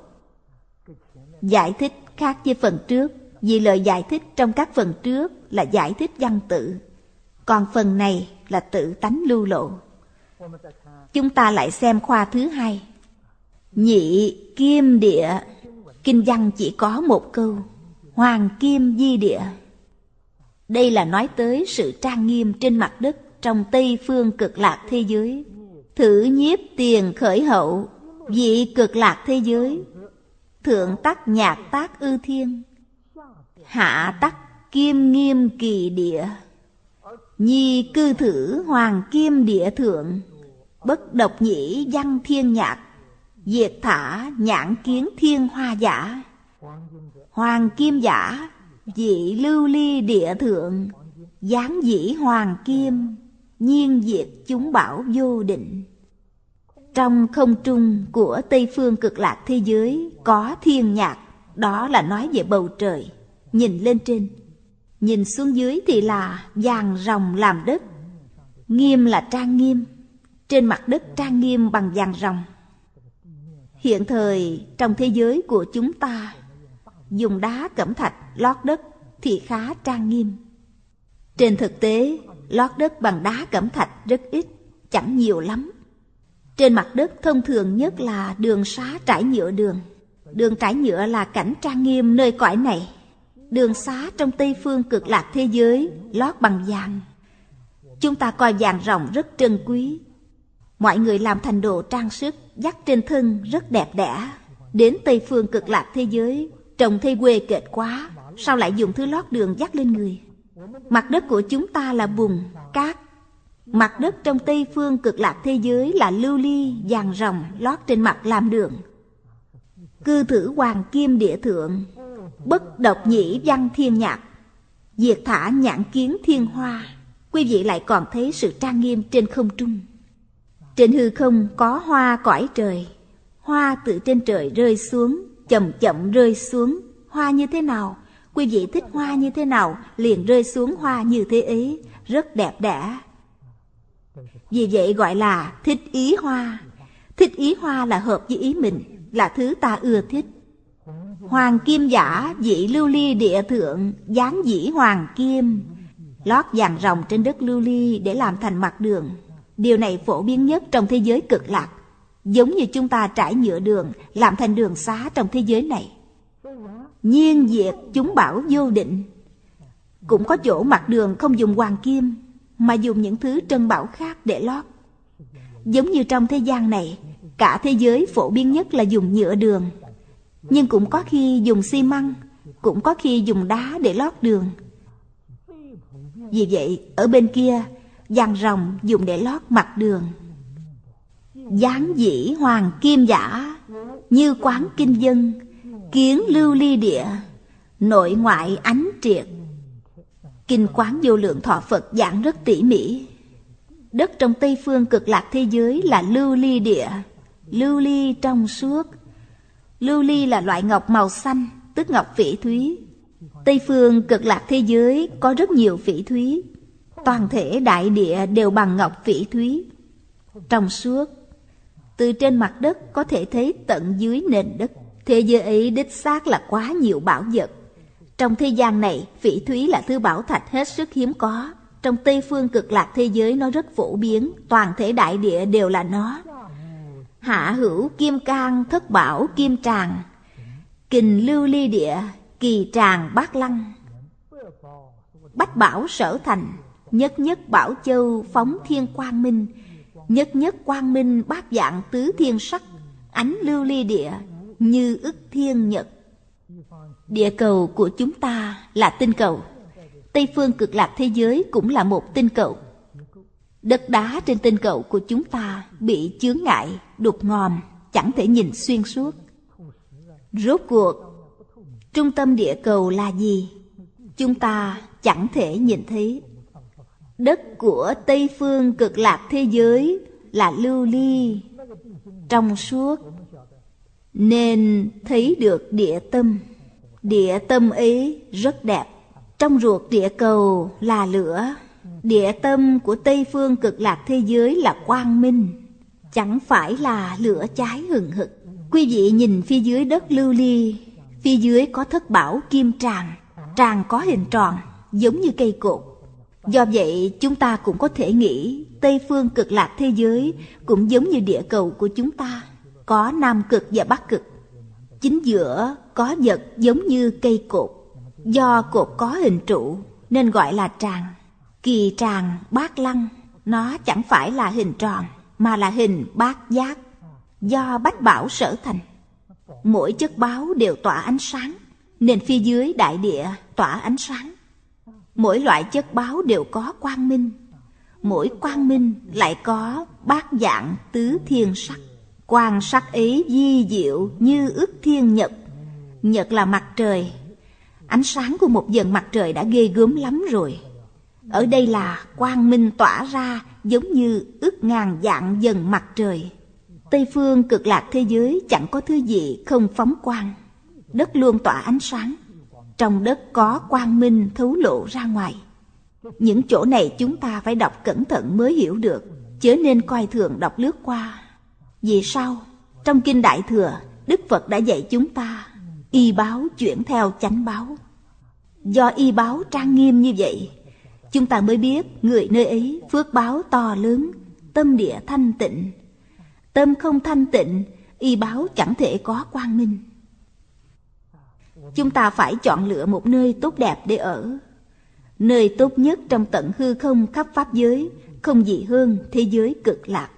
giải thích khác với phần trước, vì lời giải thích trong các phần trước là giải thích văn tự, còn phần này là tự tánh lưu lộ. Chúng ta lại xem khoa thứ hai. Nhị kim địa. Kinh văn chỉ có một câu: hoàng kim di địa. Đây là nói tới sự trang nghiêm trên mặt đất trong Tây phương cực lạc thế giới. Thử nhiếp tiền khởi hậu, vị cực lạc thế giới. Thượng tắc nhạc tác ư thiên, hạ tắc kim nghiêm kỳ địa. Nhi cư thử hoàng kim địa thượng, bất độc nhĩ văn thiên nhạc. Diệt thả nhãn kiến thiên hoa giả. Hoàng kim giả, dị lưu ly địa thượng. Giáng dĩ hoàng kim, nhiên diệt chúng bảo vô định. Trong không trung của Tây phương cực lạc thế giới có thiên nhạc, đó là nói về bầu trời. Nhìn lên trên, nhìn xuống dưới thì là vàng ròng làm đất. Nghiêm là trang nghiêm, trên mặt đất trang nghiêm bằng vàng ròng. Hiện thời trong thế giới của chúng ta, dùng đá cẩm thạch lót đất thì khá trang nghiêm. Trên thực tế, lót đất bằng đá cẩm thạch rất ít, chẳng nhiều lắm. Trên mặt đất thông thường nhất là đường xá trải nhựa đường. Đường trải nhựa là cảnh trang nghiêm nơi cõi này. Đường xá trong Tây phương cực lạc thế giới lót bằng vàng. Chúng ta coi vàng ròng rất trân quý. Mọi người làm thành đồ trang sức dắt trên thân rất đẹp đẽ. Đến Tây phương cực lạc thế giới trông thấy quê kệch quá, sao lại dùng thứ lót đường dắt lên người? Mặt đất của chúng ta là bùn, cát. Mặt đất trong Tây phương cực lạc thế giới là lưu ly, vàng ròng lót trên mặt làm đường. Cư thử hoàng kim địa thượng, bất độc nhĩ văn thiên nhạc. Diệt thả nhãn kiến thiên hoa. Quý vị lại còn thấy sự trang nghiêm trên không trung. Trên hư không có hoa cõi trời. Hoa từ trên trời rơi xuống, chậm chậm rơi xuống. Hoa như thế nào? Quý vị thích hoa như thế nào liền rơi xuống hoa như thế ấy, rất đẹp đẽ. Vì vậy gọi là thích ý hoa. Thích ý hoa là hợp với ý mình, là thứ ta ưa thích. Hoàng kim giả, dị lưu ly địa thượng, dáng dĩ hoàng kim. Lót vàng ròng trên đất lưu ly để làm thành mặt đường. Điều này phổ biến nhất trong thế giới cực lạc, giống như chúng ta trải nhựa đường làm thành đường xá trong thế giới này. Nhiên diệt chúng bảo vô định. Cũng có chỗ mặt đường không dùng hoàng kim, mà dùng những thứ trân bảo khác để lót. Giống như trong thế gian này, cả thế giới phổ biến nhất là dùng nhựa đường, nhưng cũng có khi dùng xi măng, cũng có khi dùng đá để lót đường. Vì vậy, ở bên kia, vàng ròng dùng để lót mặt đường. Dáng dĩ hoàng kim giả, như quán kinh dân, kiến lưu ly địa, nội ngoại ánh triệt. Kinh Quán Vô Lượng Thọ Phật giảng rất tỉ mỉ. Đất trong Tây Phương Cực Lạc thế giới là lưu ly địa, lưu ly trong suốt. Lưu ly là loại ngọc màu xanh, tức ngọc phỉ thúy. Tây Phương Cực Lạc thế giới có rất nhiều phỉ thúy. Toàn thể đại địa đều bằng ngọc phỉ thúy, trong suốt. Từ trên mặt đất có thể thấy tận dưới nền đất. Thế giới ấy đích xác là quá nhiều bảo vật. Trong thế gian này, phỉ thúy là thứ bảo thạch hết sức hiếm có. Trong Tây Phương Cực Lạc thế giới nó rất phổ biến, toàn thể đại địa đều là nó. Hạ hữu kim cang thất bảo kim tràng, kình lưu ly địa kỳ tràng bát lăng. Bách bảo sở thành, nhất nhất bảo châu phóng thiên quang minh, nhất nhất quang minh bát dạng tứ thiên sắc, ánh lưu ly địa như ức thiên nhật. Địa cầu của chúng ta là tinh cầu. Tây Phương Cực Lạc thế giới cũng là một tinh cầu. Đất đá trên tinh cầu của chúng ta bị chướng ngại, đục ngòm, chẳng thể nhìn xuyên suốt. Rốt cuộc, trung tâm địa cầu là gì? Chúng ta chẳng thể nhìn thấy. Đất của Tây Phương Cực Lạc thế giới là lưu ly, trong suốt, nên thấy được địa tâm. Địa tâm ấy rất đẹp. Trong ruột địa cầu là lửa. Địa tâm của Tây Phương Cực Lạc thế giới là quang minh, chẳng phải là lửa cháy hừng hực. Quý vị nhìn phía dưới đất lưu ly, phía dưới có thất bảo kim tràng. Tràng có hình tròn, giống như cây cột. Do vậy chúng ta cũng có thể nghĩ Tây Phương Cực Lạc thế giới cũng giống như địa cầu của chúng ta, có Nam Cực và Bắc Cực. Chính giữa có vật giống như cây cột. Do cột có hình trụ nên gọi là tràng. Kỳ tràng bát lăng, nó chẳng phải là hình tròn mà là hình bát giác, do bách bảo sở thành. Mỗi chất báo đều tỏa ánh sáng, nên phía dưới đại địa tỏa ánh sáng. Mỗi loại chất báo đều có quang minh. Mỗi quang minh lại có bát dạng tứ thiên sắc. Quang sắc ấy vi diệu như ức thiên nhật. Nhật là mặt trời. Ánh sáng của một dần mặt trời đã ghê gớm lắm rồi. Ở đây là quang minh tỏa ra giống như ức ngàn vạn dần mặt trời. Tây Phương Cực Lạc thế giới chẳng có thứ gì không phóng quang. Đất luôn tỏa ánh sáng. Trong đất có quang minh thấu lộ ra ngoài. Những chỗ này chúng ta phải đọc cẩn thận mới hiểu được, chớ nên coi thường đọc lướt qua. Vì sao? Trong Kinh Đại Thừa, Đức Phật đã dạy chúng ta y báo chuyển theo chánh báo. Do y báo trang nghiêm như vậy, chúng ta mới biết người nơi ấy phước báo to lớn, tâm địa thanh tịnh. Tâm không thanh tịnh, y báo chẳng thể có quang minh. Chúng ta phải chọn lựa một nơi tốt đẹp để ở. Nơi tốt nhất trong tận hư không khắp pháp giới, không gì hơn thế giới Cực Lạc.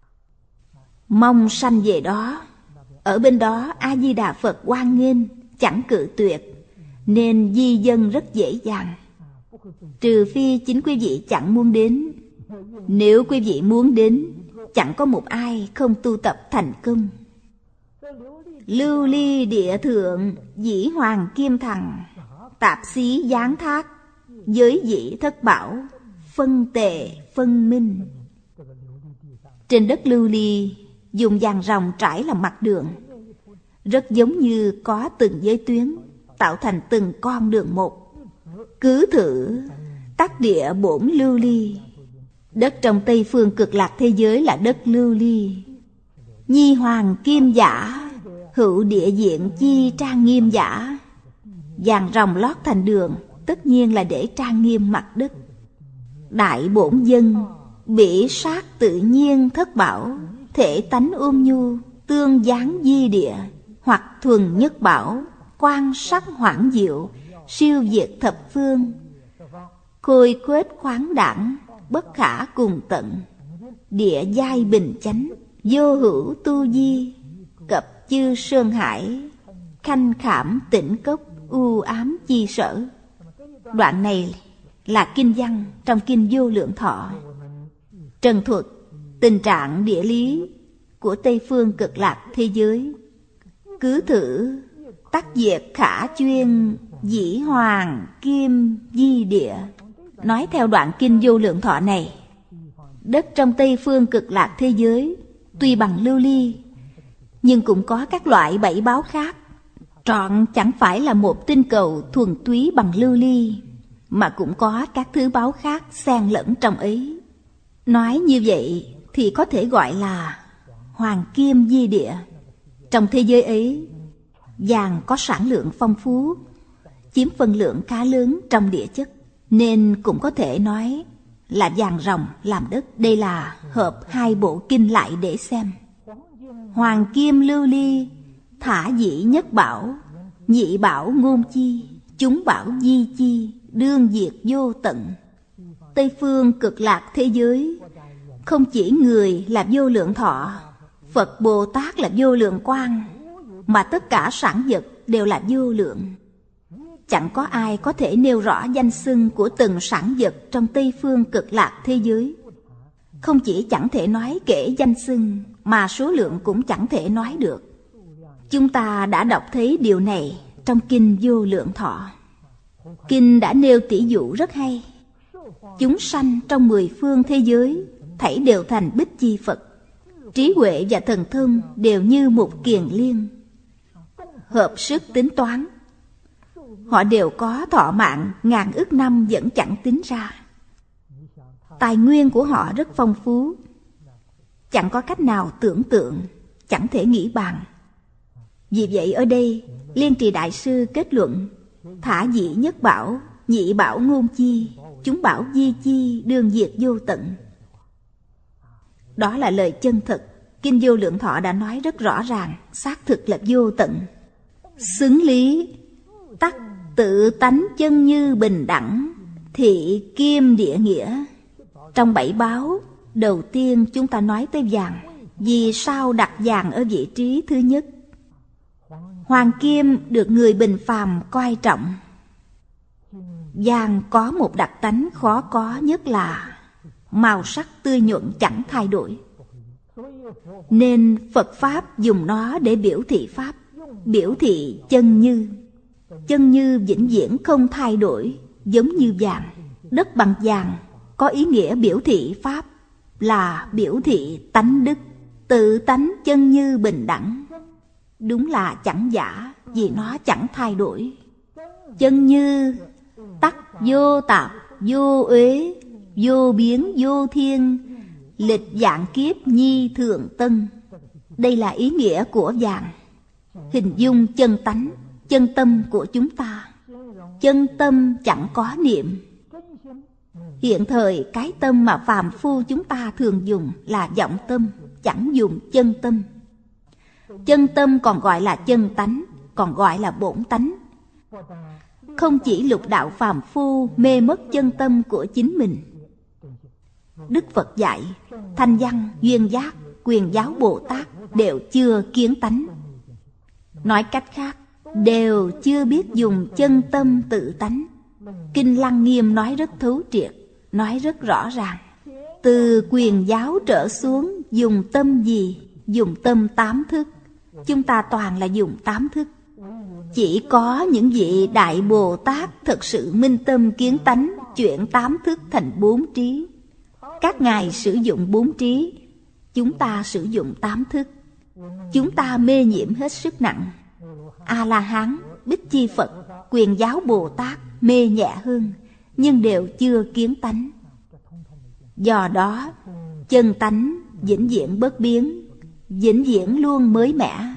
Mong sanh về đó. Ở bên đó A-di-đà Phật hoan nghênh, chẳng cự tuyệt, nên di dân rất dễ dàng. Trừ phi chính quý vị chẳng muốn đến. Nếu quý vị muốn đến, chẳng có một ai không tu tập thành công. Lưu ly địa thượng, dĩ hoàng kim thằng, tạp xí giáng thác, giới dĩ thất bảo, phân tề phân minh. Trên đất lưu ly, dùng vàng ròng trải làm mặt đường, rất giống như có từng giới tuyến, tạo thành từng con đường một. Cứ thử tắc địa bổn lưu ly. Đất trong Tây Phương Cực Lạc thế giới là đất lưu ly. Nhi hoàng kim giả, hữu địa diện chi trang nghiêm giả. Vàng ròng lót thành đường, tất nhiên là để trang nghiêm mặt đất. Đại bổn dân, bỉ sát tự nhiên thất bảo, thể tánh ôn nhu, tương giáng di địa, hoặc thuần nhất bảo, quan sắc hoảng diệu, siêu diệt thập phương. Khôi khuếch khoáng đẳng, bất khả cùng tận. Địa giai bình chánh, vô hữu tu di, cập chư sơn hải, khanh khảm tĩnh cốc, u ám chi sở. Đoạn này là kinh văn trong Kinh Vô Lượng Thọ, trần thuật tình trạng địa lý của Tây Phương Cực Lạc thế giới. Cứ thử tắc diệt khả chuyên, dĩ hoàng kim di địa. Nói theo đoạn Kinh Vô Lượng Thọ này, Đất trong Tây Phương Cực Lạc thế giới tuy bằng lưu ly, nhưng cũng có các loại bảy báu khác. Trọn chẳng phải là một tinh cầu thuần túy bằng lưu ly, mà cũng có các thứ báu khác xen lẫn trong ấy. Nói như vậy thì có thể gọi là hoàng kim di địa. Trong thế giới ấy, vàng có sản lượng phong phú, chiếm phần lượng khá lớn trong địa chất, nên cũng có thể nói là vàng ròng làm đất. Đây là hợp hai bộ kinh lại để xem. Hoàng kim lưu ly, thả dĩ nhất bảo, nhị bảo ngôn chi, chúng bảo di chi, đương diệt vô tận. Tây Phương Cực Lạc thế giới, không chỉ người là vô lượng thọ, Phật Bồ Tát là vô lượng quang, mà tất cả sản vật đều là vô lượng. Chẳng có ai có thể nêu rõ danh xưng của từng sản vật trong Tây Phương Cực Lạc thế giới. Không chỉ chẳng thể nói kể danh xưng, mà số lượng cũng chẳng thể nói được. Chúng ta đã đọc thấy điều này trong Kinh Vô Lượng Thọ. Kinh đã nêu tỉ dụ rất hay. Chúng sanh trong mười phương thế giới thảy đều thành Bích Chi Phật. Trí huệ và thần thông đều như một kiền liên, hợp sức tính toán. Họ đều có thọ mạng ngàn ức năm vẫn chẳng tính ra. Tài nguyên của họ rất phong phú, chẳng có cách nào tưởng tượng, chẳng thể nghĩ bàn. Vì vậy ở đây Liên Trì Đại Sư kết luận: thả dĩ nhất bảo, nhị bảo ngôn chi, chúng bảo di chi, đương diệt vô tận. Đó là lời chân thật. Kinh Vô Lượng Thọ đã nói rất rõ ràng, xác thực là vô tận. Xứng lý, tắc tự tánh chân như bình đẳng, thị kim địa nghĩa. Trong bảy báo, đầu tiên chúng ta nói tới vàng. Vì sao đặt vàng ở vị trí thứ nhất? Hoàng kim được người bình phàm coi trọng. Vàng có một đặc tánh khó có nhất là màu sắc tươi nhuận chẳng thay đổi. Nên Phật Pháp dùng nó để biểu thị Pháp, biểu thị chân như. Chân như vĩnh viễn không thay đổi, giống như vàng. Đất bằng vàng có ý nghĩa biểu thị Pháp, là biểu thị tánh đức. Tự tánh chân như bình đẳng, đúng là chẳng giả, vì nó chẳng thay đổi. Chân như tắc vô tạp, vô uế, vô biến, vô thiên, lịch vạn kiếp nhi thượng tân. Đây là ý nghĩa của vàng, hình dung chân tánh, chân tâm của chúng ta. Chân tâm chẳng có niệm. Hiện thời cái tâm mà phàm phu chúng ta thường dùng là vọng tâm, chẳng dùng chân tâm. Chân tâm còn gọi là chân tánh, còn gọi là bổn tánh. Không chỉ lục đạo phàm phu mê mất chân tâm của chính mình. Đức Phật dạy, Thanh Văn, Duyên Giác, Quyền Giáo Bồ Tát đều chưa kiến tánh. Nói cách khác, đều chưa biết dùng chân tâm tự tánh. Kinh Lăng Nghiêm nói rất thấu triệt, nói rất rõ ràng. Từ Quyền Giáo trở xuống dùng tâm gì? Dùng tâm tám thức. Chúng ta toàn là dùng tám thức. Chỉ có những vị Đại Bồ Tát thực sự minh tâm kiến tánh, chuyển tám thức thành bốn trí. Các ngài sử dụng bốn trí, chúng ta sử dụng tám thức. Chúng ta mê nhiễm hết sức nặng. A-la-hán, Bích Chi Phật, Quyền Giáo Bồ Tát mê nhẹ hơn, nhưng đều chưa kiến tánh. Do đó, chân tánh vĩnh viễn bất biến, vĩnh viễn luôn mới mẻ.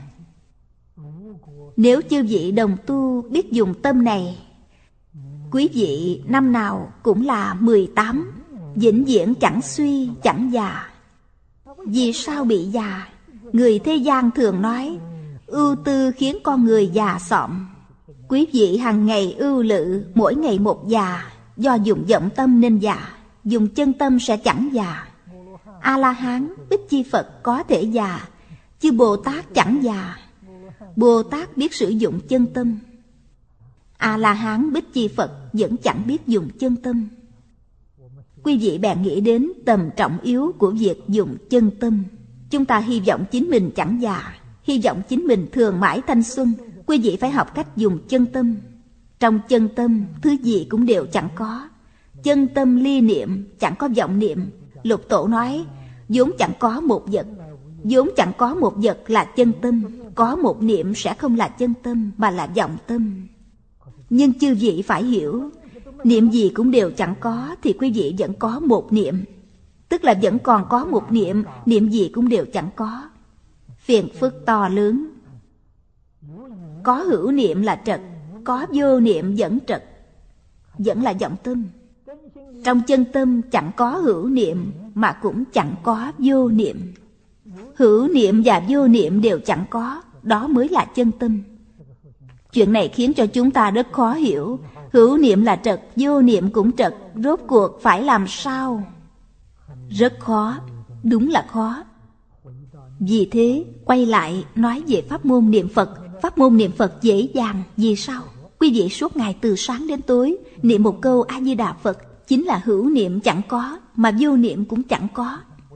Nếu chư vị đồng tu biết dùng tâm này, quý vị năm nào cũng là mười tám, vĩnh viễn chẳng suy, chẳng già. Vì sao bị già? Người thế gian thường nói, ưu tư khiến con người già sọm. Quý vị hàng ngày ưu lự, mỗi ngày một già, do dùng vọng tâm nên già, dùng chân tâm sẽ chẳng già. A-la-hán, Bích Chi Phật có thể già, chứ Bồ Tát chẳng già. Bồ Tát biết sử dụng chân tâm. A-la-hán, Bích Chi Phật vẫn chẳng biết dùng chân tâm. Quý vị bèn nghĩ đến tầm trọng yếu của việc dùng chân tâm. Chúng ta hy vọng chính mình chẳng già, hy vọng chính mình thường mãi thanh xuân. Quý vị phải học cách dùng chân tâm. Trong chân tâm, thứ gì cũng đều chẳng có. Chân tâm ly niệm, chẳng có vọng niệm. Lục Tổ nói, vốn chẳng có một vật, vốn chẳng có một vật là chân tâm. Có một niệm sẽ không là chân tâm, mà là vọng tâm. Nhưng chư vị phải hiểu, niệm gì cũng đều chẳng có, thì quý vị vẫn có một niệm. Tức là vẫn còn có một niệm, niệm gì cũng đều chẳng có. Phiền phức to lớn. Có hữu niệm là trật, có vô niệm vẫn trật, vẫn là vọng tâm. Trong chân tâm chẳng có hữu niệm, mà cũng chẳng có vô niệm. Hữu niệm và vô niệm đều chẳng có, đó mới là chân tâm. Chuyện này khiến cho chúng ta rất khó hiểu. Hữu niệm là trật, vô niệm cũng trật, rốt cuộc phải làm sao? Rất khó, đúng là khó. Vì thế, quay lại nói về pháp môn niệm Phật. Pháp môn niệm Phật dễ dàng, vì sao? Quý vị suốt ngày từ sáng đến tối niệm một câu A-di-đà Phật, chính là hữu niệm chẳng có, mà vô niệm cũng chẳng có.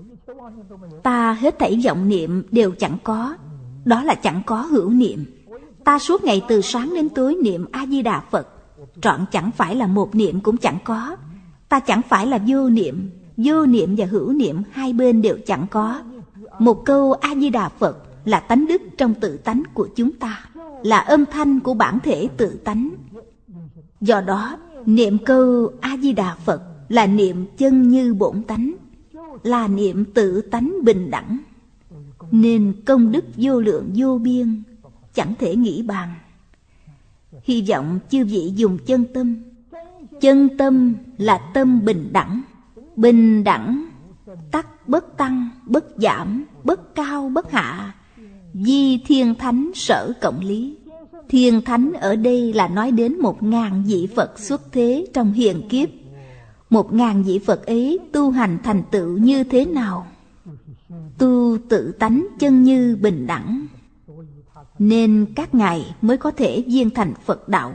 Ta hết thảy vọng niệm đều chẳng có, đó là chẳng có hữu niệm. Ta suốt ngày từ sáng đến tối niệm A-di-đà Phật, trọn chẳng phải là một niệm cũng chẳng có. Ta chẳng phải là vô niệm, vô niệm và hữu niệm hai bên đều chẳng có. Một câu A-di-đà Phật là tánh đức trong tự tánh của chúng ta, là âm thanh của bản thể tự tánh. Do đó, niệm câu A-di-đà Phật là niệm chân như bổn tánh, là niệm tự tánh bình đẳng, nên công đức vô lượng vô biên, chẳng thể nghĩ bàn. Hy vọng chư vị dùng chân tâm. Chân tâm là tâm bình đẳng. Bình đẳng, tắc bất tăng, bất giảm, bất cao, bất hạ, di thiên thánh sở cộng lý. Thiên thánh ở đây là nói đến một ngàn vị Phật xuất thế trong hiền kiếp. Một ngàn vị Phật ấy tu hành thành tựu như thế nào? Tu tự tánh chân như bình đẳng, nên các ngài mới có thể viên thành Phật đạo.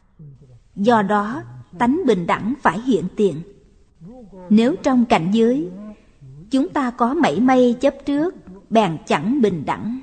Do đó, tánh bình đẳng phải hiện tiền. Nếu trong cảnh giới chúng ta có mảy may chấp trước, bèn chẳng bình đẳng.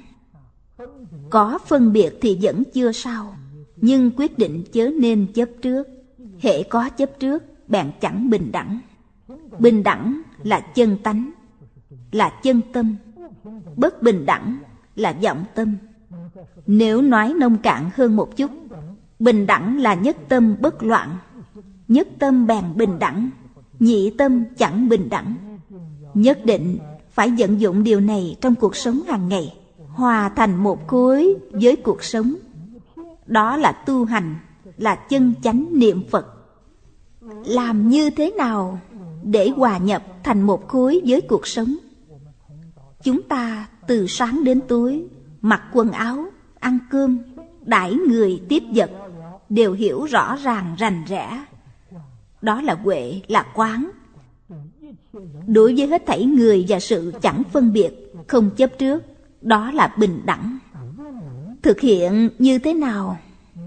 Có phân biệt thì vẫn chưa sao, nhưng quyết định chớ nên chấp trước. Hễ có chấp trước, bèn chẳng bình đẳng. Bình đẳng là chân tánh, là chân tâm. Bất bình đẳng là vọng tâm. Nếu nói nông cạn hơn một chút, bình đẳng là nhất tâm bất loạn. Nhất tâm bèn bình đẳng, nhị tâm chẳng bình đẳng. Nhất định phải vận dụng điều này trong cuộc sống hàng ngày, hòa thành một khối với cuộc sống. Đó là tu hành, là chân chánh niệm Phật. Làm như thế nào để hòa nhập thành một khối với cuộc sống? Chúng ta từ sáng đến tối mặc quần áo, ăn cơm, đãi người tiếp vật đều hiểu rõ ràng rành rẽ. Đó là huệ, là quán. Đối với hết thảy người và sự chẳng phân biệt, không chấp trước, đó là bình đẳng. Thực hiện như thế nào?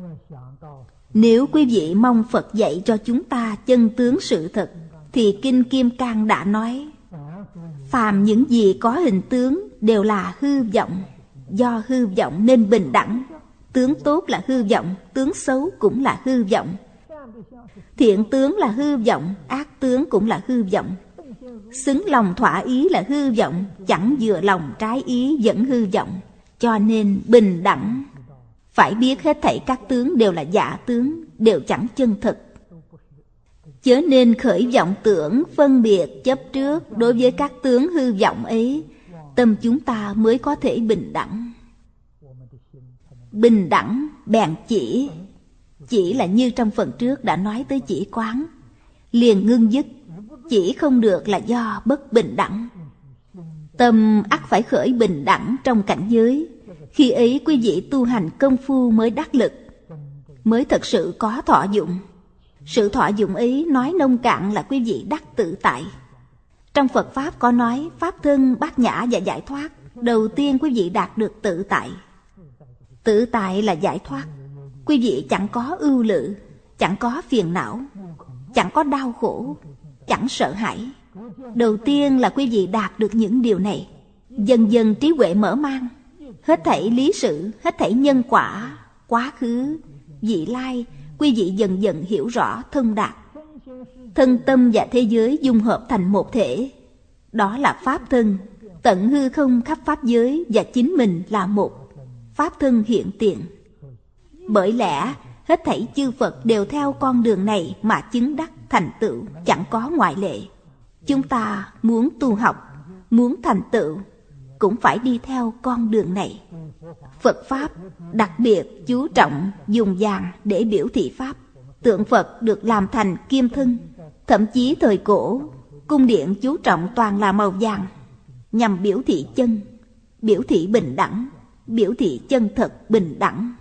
Nếu quý vị mong Phật dạy cho chúng ta chân tướng sự thật, thì Kinh Kim Cang đã nói, phàm những gì có hình tướng đều là hư vọng. Do hư vọng nên bình đẳng. Tướng tốt là hư vọng, tướng xấu cũng là hư vọng. Thiện tướng là hư vọng, ác tướng cũng là hư vọng. Xứng lòng thỏa ý là hư vọng, chẳng vừa lòng trái ý vẫn hư vọng. Cho nên bình đẳng. Phải biết hết thảy các tướng đều là giả tướng, đều chẳng chân thực. Chớ nên khởi vọng tưởng phân biệt chấp trước đối với các tướng hư vọng ấy, tâm chúng ta mới có thể bình đẳng. Bình đẳng bèn chỉ. Chỉ là như trong phần trước đã nói tới chỉ quán, liền ngưng dứt. Chỉ không được là do bất bình đẳng. Tâm ắt phải khởi bình đẳng trong cảnh giới. Khi ấy quý vị tu hành công phu mới đắc lực, mới thật sự có thọ dụng. Sự thọ dụng ấy nói nông cạn là quý vị đắc tự tại. Trong Phật Pháp có nói Pháp thân, bát nhã và giải thoát. Đầu tiên quý vị đạt được tự tại. Tự tại là giải thoát. Quý vị chẳng có ưu lự, chẳng có phiền não, chẳng có đau khổ, chẳng sợ hãi. Đầu tiên là quý vị đạt được những điều này. Dần dần trí huệ mở mang. Hết thảy lý sự, hết thảy nhân quả, quá khứ, vị lai, quý vị dần dần hiểu rõ thông đạt. Thân tâm và thế giới dung hợp thành một thể. Đó là pháp thân, tận hư không khắp pháp giới và chính mình là một, pháp thân hiện tiền. Bởi lẽ hết thảy chư Phật đều theo con đường này mà chứng đắc thành tựu, chẳng có ngoại lệ. Chúng ta muốn tu học, muốn thành tựu cũng phải đi theo con đường này. Phật Pháp đặc biệt chú trọng dùng vàng để biểu thị Pháp. Tượng Phật được làm thành kim thân. Thậm chí thời cổ, cung điện chú trọng toàn là màu vàng, nhằm biểu thị chân, biểu thị bình đẳng, biểu thị chân thật bình đẳng.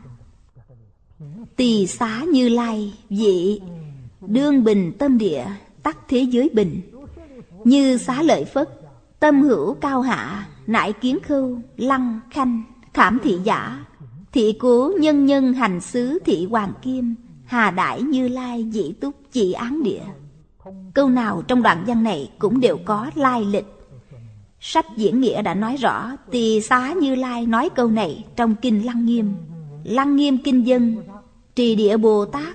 Tỳ xá Như Lai vị đương bình tâm địa, tắc thế giới bình. Như xá lợi Phất, tâm hữu cao hạ, nại kiến khâu, lăng khanh, khảm thị giả. Thị cố nhân nhân hành xứ thị hoàng kim, hà đại Như Lai dĩ túc chỉ án địa. Câu nào trong đoạn văn này cũng đều có lai lịch. Sách diễn nghĩa đã nói rõ, Tỳ xá Như Lai nói câu này trong kinh Lăng Nghiêm. Lăng Nghiêm kinh dân, Trì Địa Bồ Tát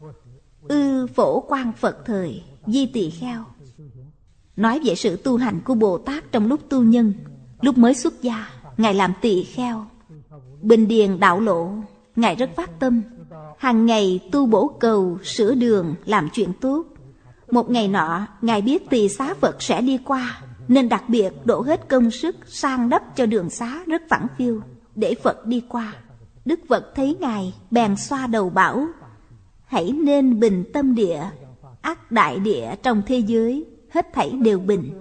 ư phổ quang Phật thời Di Tỳ Kheo. Nói về sự tu hành của Bồ Tát trong lúc tu nhân. Lúc mới xuất gia, Ngài làm tỳ kheo. Bình điền đạo lộ, Ngài rất phát tâm, hàng ngày tu bổ cầu, sửa đường, làm chuyện tốt. Một ngày nọ, Ngài biết tỳ xá Phật sẽ đi qua, nên đặc biệt đổ hết công sức san đắp cho đường xá rất phẳng phiu, để Phật đi qua. Đức Phật thấy Ngài, bèn xoa đầu bảo: hãy nên bình tâm địa, ắt đại địa trong thế giới, hết thảy đều bình.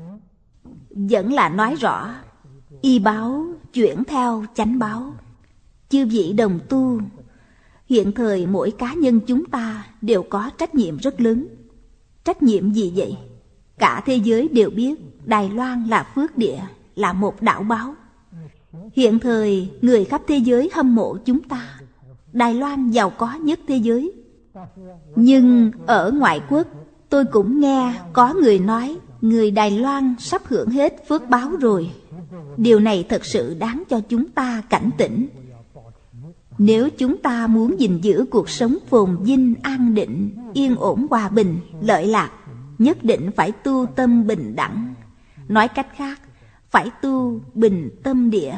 Vẫn là nói rõ, y báo chuyển theo chánh báo. Chư vị đồng tu, hiện thời mỗi cá nhân chúng ta đều có trách nhiệm rất lớn. Trách nhiệm gì vậy? Cả thế giới đều biết Đài Loan là phước địa, là một đảo báo. Hiện thời người khắp thế giới hâm mộ chúng ta. Đài Loan giàu có nhất thế giới. Nhưng ở ngoại quốc, tôi cũng nghe có người nói người Đài Loan sắp hưởng hết phước báo rồi. Điều này thật sự đáng cho chúng ta cảnh tỉnh. Nếu chúng ta muốn gìn giữ cuộc sống phồn vinh, an định, yên ổn, hòa bình, lợi lạc, nhất định phải tu tâm bình đẳng. Nói cách khác, phải tu bình tâm địa.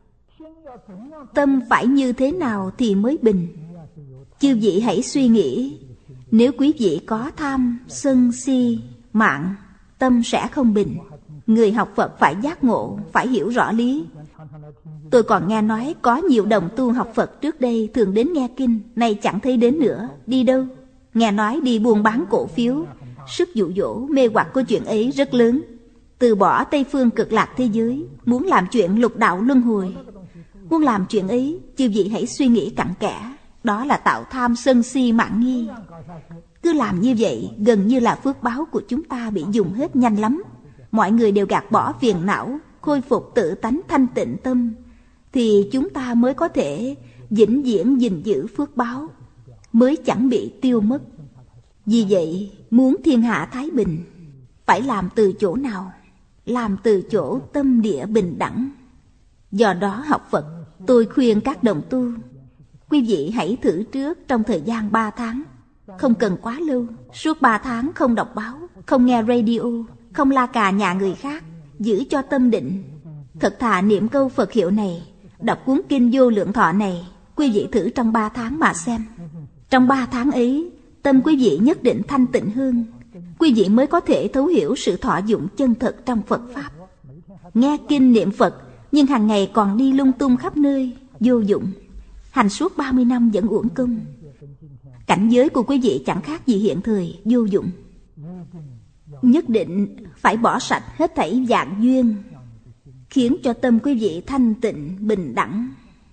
Tâm phải như thế nào thì mới bình? Chư vị hãy suy nghĩ, nếu quý vị có tham, sân, si, mạn, tâm sẽ không bình. Người học Phật phải giác ngộ, phải hiểu rõ lý. Tôi còn nghe nói có nhiều đồng tu học Phật trước đây thường đến nghe kinh, nay chẳng thấy đến nữa. Đi đâu? Nghe nói đi buôn bán cổ phiếu. Sức dụ dỗ, mê hoặc của chuyện ấy rất lớn. Từ bỏ Tây phương cực lạc thế giới, muốn làm chuyện lục đạo luân hồi. Muốn làm chuyện ấy, chư vị hãy suy nghĩ cặn kẽ. Đó là tạo tham sân si mạn nghi. Cứ làm như vậy, gần như là phước báo của chúng ta bị dùng hết nhanh lắm. Mọi người đều gạt bỏ phiền não, khôi phục tự tánh thanh tịnh tâm, thì chúng ta mới có thể vĩnh viễn gìn giữ phước báo, mới chẳng bị tiêu mất. Vì vậy, muốn thiên hạ thái bình, phải làm từ chỗ nào? Làm từ chỗ tâm địa bình đẳng. Do đó học Phật, tôi khuyên các đồng tu, quý vị hãy thử trước trong thời gian ba tháng. Không cần quá lâu. Suốt ba tháng không đọc báo, không nghe radio, không la cà nhà người khác, giữ cho tâm định. Thật thà niệm câu Phật hiệu này, đọc cuốn kinh Vô Lượng Thọ này. Quý vị thử trong ba tháng mà xem. Trong ba tháng ấy, tâm quý vị nhất định thanh tịnh hơn. Quý vị mới có thể thấu hiểu sự thọ dụng chân thật trong Phật Pháp. Nghe kinh niệm Phật, nhưng hàng ngày còn đi lung tung khắp nơi, vô dụng. Hành suốt ba mươi năm vẫn uổng công. Cảnh giới của quý vị chẳng khác gì hiện thời, vô dụng. Nhất định phải bỏ sạch hết thảy vạn duyên, khiến cho tâm quý vị thanh tịnh, bình đẳng.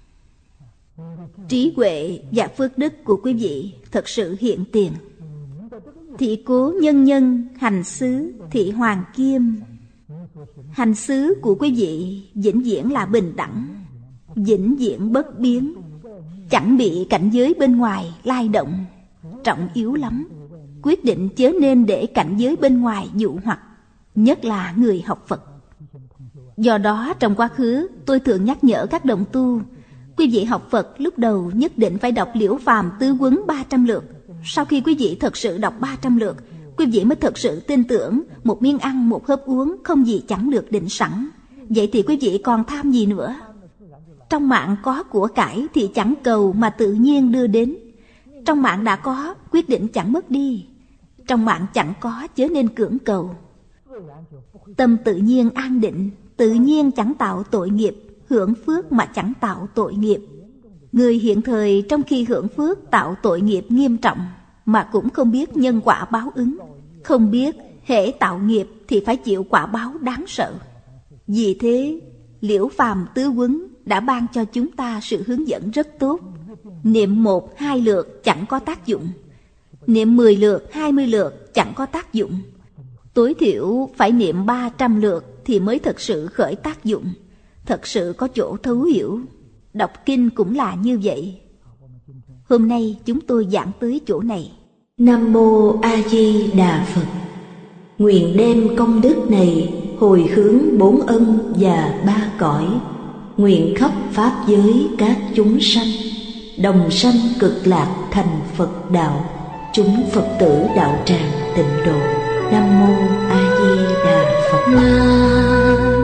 Trí huệ và phước đức của quý vị thật sự hiện tiền. Thị cố nhân nhân hành xứ thị hoàng kim. Hành xứ của quý vị vĩnh viễn là bình đẳng, vĩnh viễn bất biến, chẳng bị cảnh giới bên ngoài lay động. Trọng yếu lắm. Quyết định chớ nên để cảnh giới bên ngoài dụ hoặc, nhất là người học Phật. Do đó trong quá khứ tôi thường nhắc nhở các đồng tu, quý vị học Phật lúc đầu nhất định phải đọc Liễu Phàm Tứ Quấn ba trăm lượt. Sau khi quý vị thật sự đọc ba trăm lượt, quý vị mới thật sự tin tưởng một miếng ăn, một hớp uống không gì chẳng được định sẵn. Vậy thì quý vị còn tham gì nữa? Trong mạng có của cải thì chẳng cầu mà tự nhiên đưa đến. Trong mạng đã có, quyết định chẳng mất đi. Trong mạng chẳng có, chớ nên cưỡng cầu. Tâm tự nhiên an định, tự nhiên chẳng tạo tội nghiệp, hưởng phước mà chẳng tạo tội nghiệp. Người hiện thời trong khi hưởng phước tạo tội nghiệp nghiêm trọng, mà cũng không biết nhân quả báo ứng, không biết hễ tạo nghiệp thì phải chịu quả báo đáng sợ. Vì thế, Liễu Phàm Tứ Huấn đã ban cho chúng ta sự hướng dẫn rất tốt. Niệm một, hai lượt chẳng có tác dụng. Niệm mười lượt, hai mươi lượt chẳng có tác dụng. Tối thiểu phải niệm ba trăm lượt thì mới thật sự khởi tác dụng, thật sự có chỗ thấu hiểu. Đọc kinh cũng là như vậy. Hôm nay chúng tôi giảng tới chỗ này. Nam Mô A Di Đà Phật. Nguyện đem công đức này hồi hướng bốn ân và ba cõi, nguyện khắp pháp giới các chúng sanh đồng sanh cực lạc thành Phật đạo, chúng Phật tử đạo tràng tịnh độ. Nam Mô A Di Đà Phật.